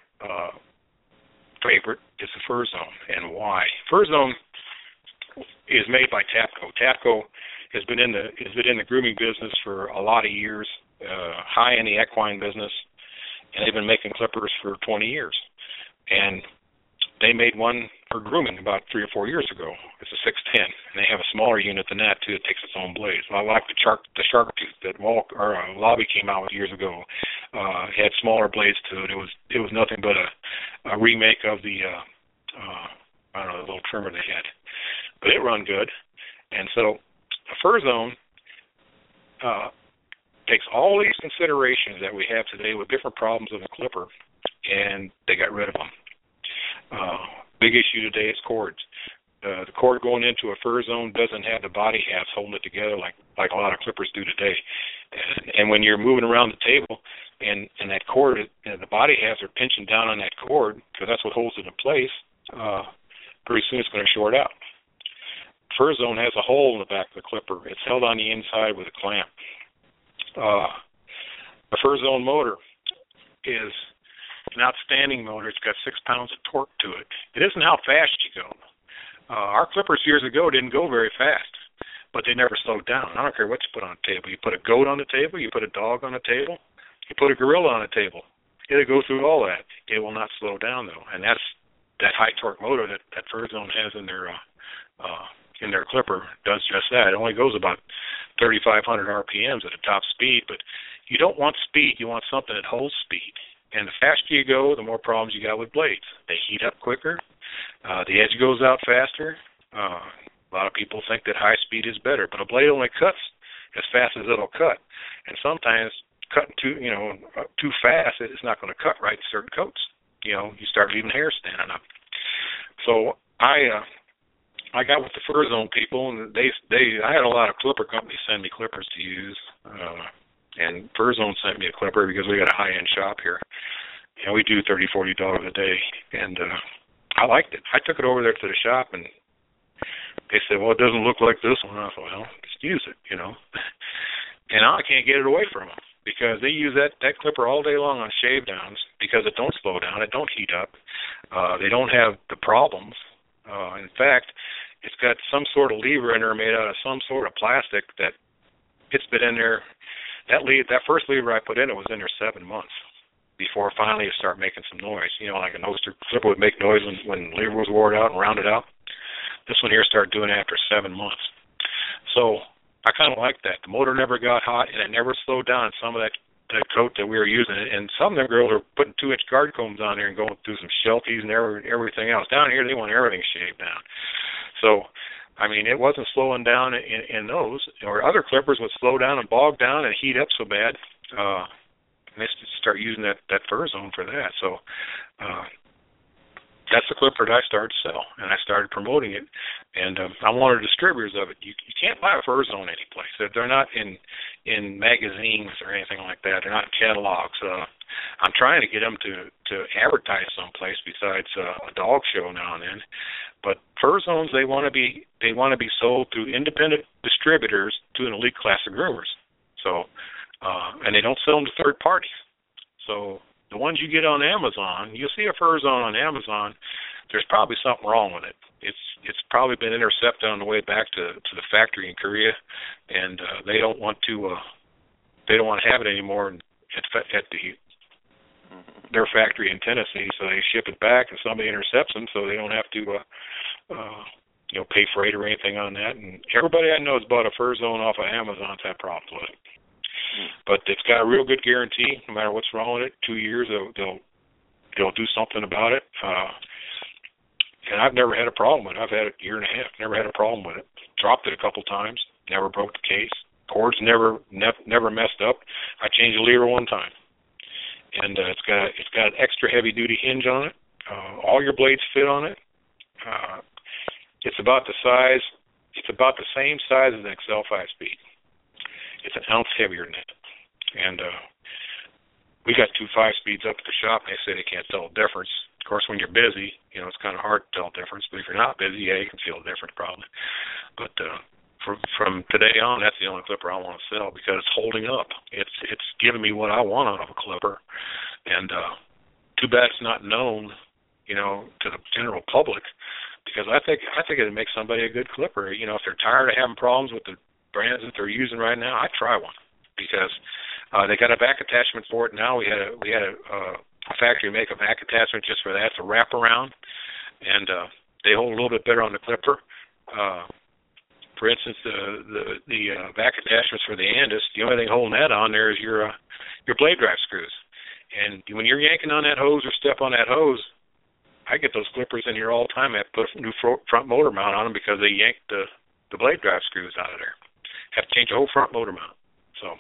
favorite is the FurZone. And why? FurZone is made by Tapco. Tapco has been in the grooming business for a lot of years, high in the equine business, and they've been making clippers for 20 years. And they made one for grooming about 3 or 4 years ago. It's a 610, and they have a smaller unit than that too. It takes its own blades. I like the shark tooth that Lobby came out with years ago. It had smaller blades to it. It was nothing but a remake of the I don't know, the little trimmer they had, but it run good. And so a Fur Zone takes all these considerations that we have today with different problems of the clipper, and they got rid of them. Big issue today is cords. The cord going into a Fur Zone doesn't have the body halves holding it together like a lot of clippers do today. And when you're moving around the table and that cord, the body halves are pinching down on that cord because that's what holds it in place, pretty soon it's going to short out. Fur Zone has a hole in the back of the clipper. It's held on the inside with a clamp. The Fur Zone motor is an outstanding motor. It's got 6 pounds of torque to it. It isn't how fast you go. Our clippers years ago didn't go very fast, but they never slowed down. I don't care what you put on the table. You put a goat on the table, you put a dog on the table, you put a gorilla on the table. It'll go through all that. It will not slow down, though, and that's that high torque motor that Fur Zone has in their clipper does just that. It only goes about 3,500 RPMs at a top speed, but you don't want speed. You want something that holds speed. And the faster you go, the more problems you got with blades. They heat up quicker. The edge goes out faster. A lot of people think that high speed is better, but a blade only cuts as fast as it'll cut. And sometimes cutting too fast, it's not going to cut right in certain coats. You start leaving hair standing up. So I got with the Fur Zone people, and I had a lot of clipper companies send me clippers to use. And Fur Zone sent me a clipper because we got a high-end shop here. And we do $30, $40 a day. And I liked it. I took it over there to the shop, and they said, well, it doesn't look like this one. I thought, well, just use it, And now I can't get it away from them because they use that clipper all day long on shave downs because it don't slow down. It don't heat up. They don't have the problems. In fact, it's got some sort of lever in there made out of some sort of plastic that it's been in there. That first lever I put in, it was in there 7 months before finally it started making some noise. Like an oyster clipper would make noise when the lever was wore out and rounded out. This one here started doing it after 7 months. So I kind of like that. The motor never got hot, and it never slowed down some of that coat that we were using. And some of them girls are putting 2-inch guard combs on there and going through some shelties and everything else. Down here, they want everything shaved down. So it wasn't slowing down in those, or other clippers would slow down and bog down and heat up so bad. And they start using that Fur Zone for that. So that's the clipper that I started to sell, and I started promoting it. And I'm one of the distributors of it. You can't buy a Fur Zone anyplace. They're not in magazines or anything like that. They're not in catalogs. I'm trying to get them to advertise someplace besides a dog show now and then. But Fur Zones, they want to be sold through independent distributors to an elite class of groomers. So, and they don't sell them to third parties. So the ones you get on Amazon, you'll see a Fur Zone on Amazon. There's probably something wrong with it. It's probably been intercepted on the way back to the factory in Korea, and they don't want to have it anymore at their factory in Tennessee, so they ship it back, and somebody intercepts them, so they don't have to, pay freight or anything on that. And everybody I know has bought a Fur Zone off of Amazon's had problems with it, but it's got a real good guarantee. No matter what's wrong with it, 2 years they'll do something about it. And I've never had a problem with it. I've had it a year and a half. Never had a problem with it. Dropped it a couple times. Never broke the case. Cords never messed up. I changed the lever one time. And it's got an extra heavy duty hinge on it. All your blades fit on it. It's about the size. It's about the same size as an XL 5-speed. It's an ounce heavier than it. And we got 2 5-speeds up at the shop, and they say they can't tell the difference. Of course, when you're busy, it's kind of hard to tell the difference. But if you're not busy, yeah, you can feel the difference probably. But from today on, that's the only clipper I want to sell because it's holding up. It's giving me what I want out of a clipper, and too bad it's not known, to the general public, because I think it'd make somebody a good clipper. If they're tired of having problems with the brands that they're using right now, I'd try one because they got a back attachment for it now. We had a factory make a back attachment just for that. It's a wraparound. and they hold a little bit better on the clipper. For instance, the back attachments for the Andis, the only thing holding that on there is your blade drive screws. And when you're yanking on that hose or step on that hose, I get those clippers in here all the time. I have to put a new front motor mount on them because they yanked the blade drive screws out of there. Have to change the whole front motor mount. So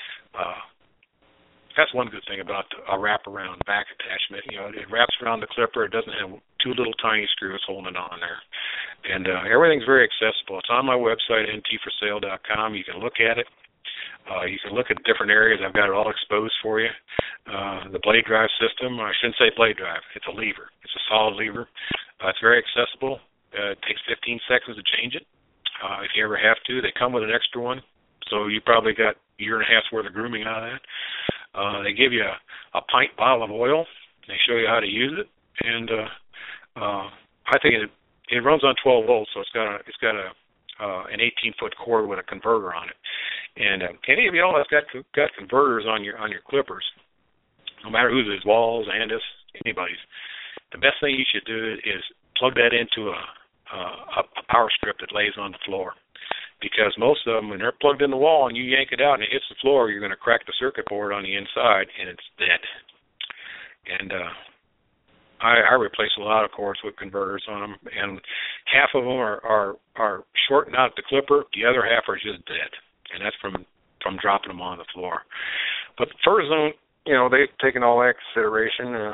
that's one good thing about a wraparound back attachment. You know, it wraps around the clipper. It doesn't have two little tiny screws holding it on there. And everything's very accessible. It's on my website, ntforsale.com. You can look at it. You can look at different areas. I've got it all exposed for you. The blade drive system, I shouldn't say blade drive. It's a lever. It's a solid lever. It's very accessible. It takes 15 seconds to change it. If you ever have to, they come with an extra one. So you probably got a year and a half's worth of grooming out of that. They give you a pint bottle of oil. They show you how to use it. And I think it runs on 12 volts, so it's got an 18-foot cord with a converter on it. And any of y'all that's got converters on your clippers, no matter whose it is, Walls, Andis, anybody's, the best thing you should do is plug that into a power strip that lays on the floor. Because most of them, when they're plugged in the wall and you yank it out and it hits the floor, you're going to crack the circuit board on the inside and it's dead. And I replace a lot of cords with converters on them, and half of them are shorting out the clipper, the other half are just dead, and that's from dropping them on the floor. But the FurZone, you know, they've taken all that consideration.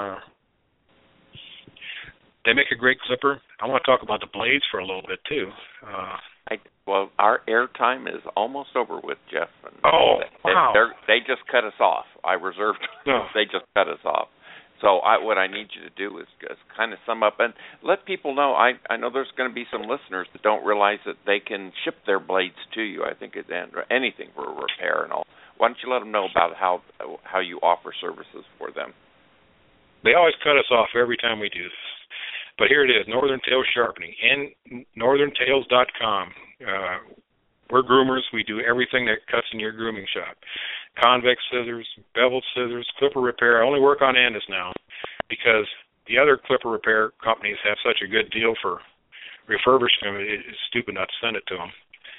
They make a great clipper. I want to talk about the blades for a little bit too. Well, our airtime is almost over with, Jeff. And wow! They just cut us off. I reserved. No. They just cut us off. So what I need you to do is just kind of sum up and let people know. I know there's going to be some listeners that don't realize that they can ship their blades to you. I think it's anything for repair and all. Why don't you let them know about how you offer services for them? They always cut us off every time we do this. But here it is, Northern Tail Sharpening, northerntails.com. We're groomers. We do everything that cuts in your grooming shop. Convex scissors, beveled scissors, clipper repair. I only work on Andis now because the other clipper repair companies have such a good deal for refurbishing them. It's stupid not to send it to them.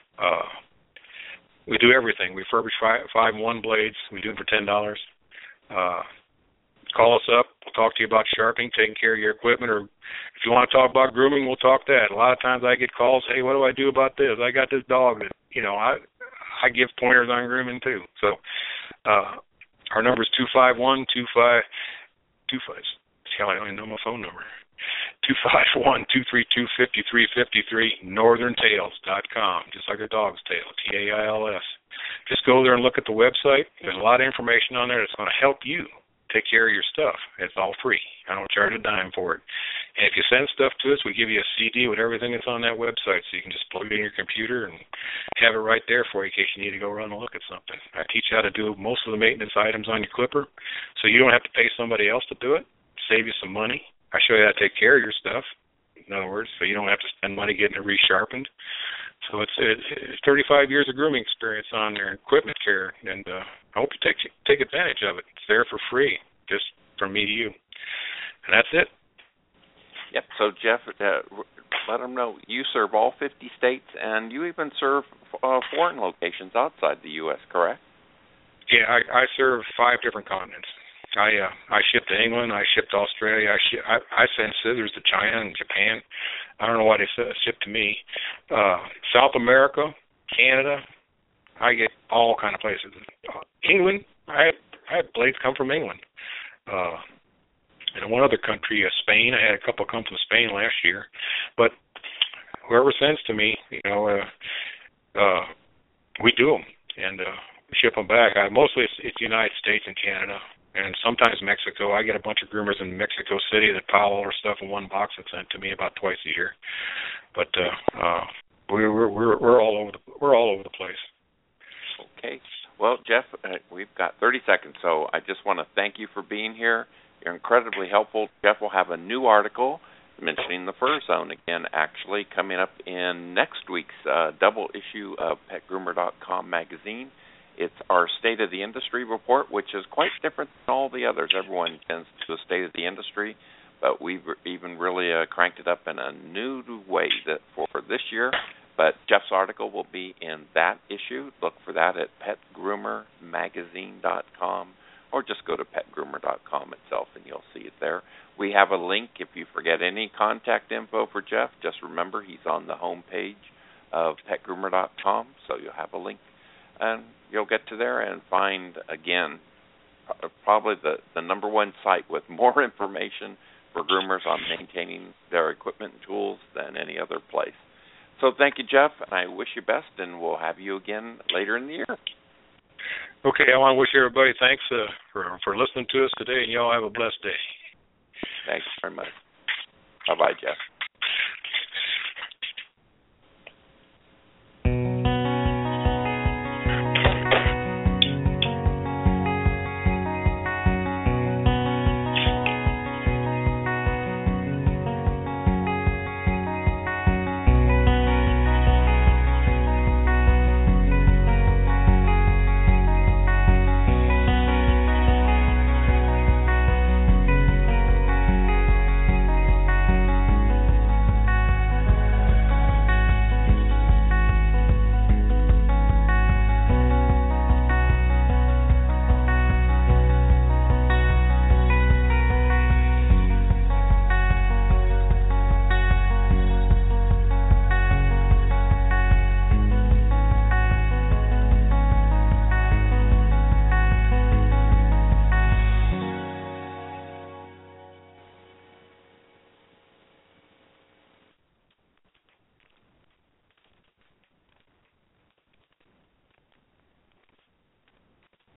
We do everything. We refurbish 5-in-1 blades. We do them for $10. Call us up. We'll talk to you about sharpening, taking care of your equipment, or if you want to talk about grooming, we'll talk that. A lot of times I get calls, hey, what do I do about this? I got this dog that, you know, I give pointers on grooming too. So our number is 251-2525. I don't even know my phone number. 251-232-5353, northerntails.com, just like a dog's tail, Tails. Just go there and look at the website. There's a lot of information on there that's going to help you take care of your stuff. It's all free. I don't charge a dime for it. And if you send stuff to us, we give you a CD with everything that's on that website, so you can just plug it in your computer and have it right there for you in case you need to go run and look at something. I teach you how to do most of the maintenance items on your clipper, so you don't have to pay somebody else to do it. Save you some money. I show you how to take care of your stuff, in other words, so you don't have to spend money getting it resharpened. So it's 35 years of grooming experience on there, equipment care, and I hope you take advantage of it. It's there for free, just from me to you. And that's it. Yep. So, Jeff, let them know you serve all 50 states, and you even serve foreign locations outside the U.S., correct? Yeah, I serve 5 different continents. I ship to England. I ship to Australia. I send scissors to China and Japan. I don't know why they ship to me. South America, Canada. I get all kind of places. England. I had blades come from England. And one other country, Spain. I had a couple come from Spain last year. But whoever sends to me, you know, we do them and ship them back. Mostly it's the United States and Canada. And sometimes Mexico. I get a bunch of groomers in Mexico City that pile all their stuff in one box and send to me about twice a year. But we're all over the place. Okay. Well, Jeff, we've got 30 seconds, so I just want to thank you for being here. You're incredibly helpful. Jeff will have a new article mentioning the FurZone again, actually coming up in next week's double issue of PetGroomer.com magazine. It's our State of the Industry report, which is quite different than all the others. Everyone tends to the State of the Industry, but we've even really cranked it up in a new way for this year. But Jeff's article will be in that issue. Look for that at petgroomermagazine.com, or just go to petgroomer.com itself and you'll see it there. We have a link if you forget any contact info for Jeff. Just remember he's on the home page of petgroomer.com, so you'll have a link. And you'll get to there and find, again, probably the number one site with more information for groomers on maintaining their equipment and tools than any other place. So thank you, Jeff, and I wish you best, and we'll have you again later in the year. Okay, I want to wish everybody thanks for listening to us today, and y'all have a blessed day. Thanks very much. Bye-bye, Jeff.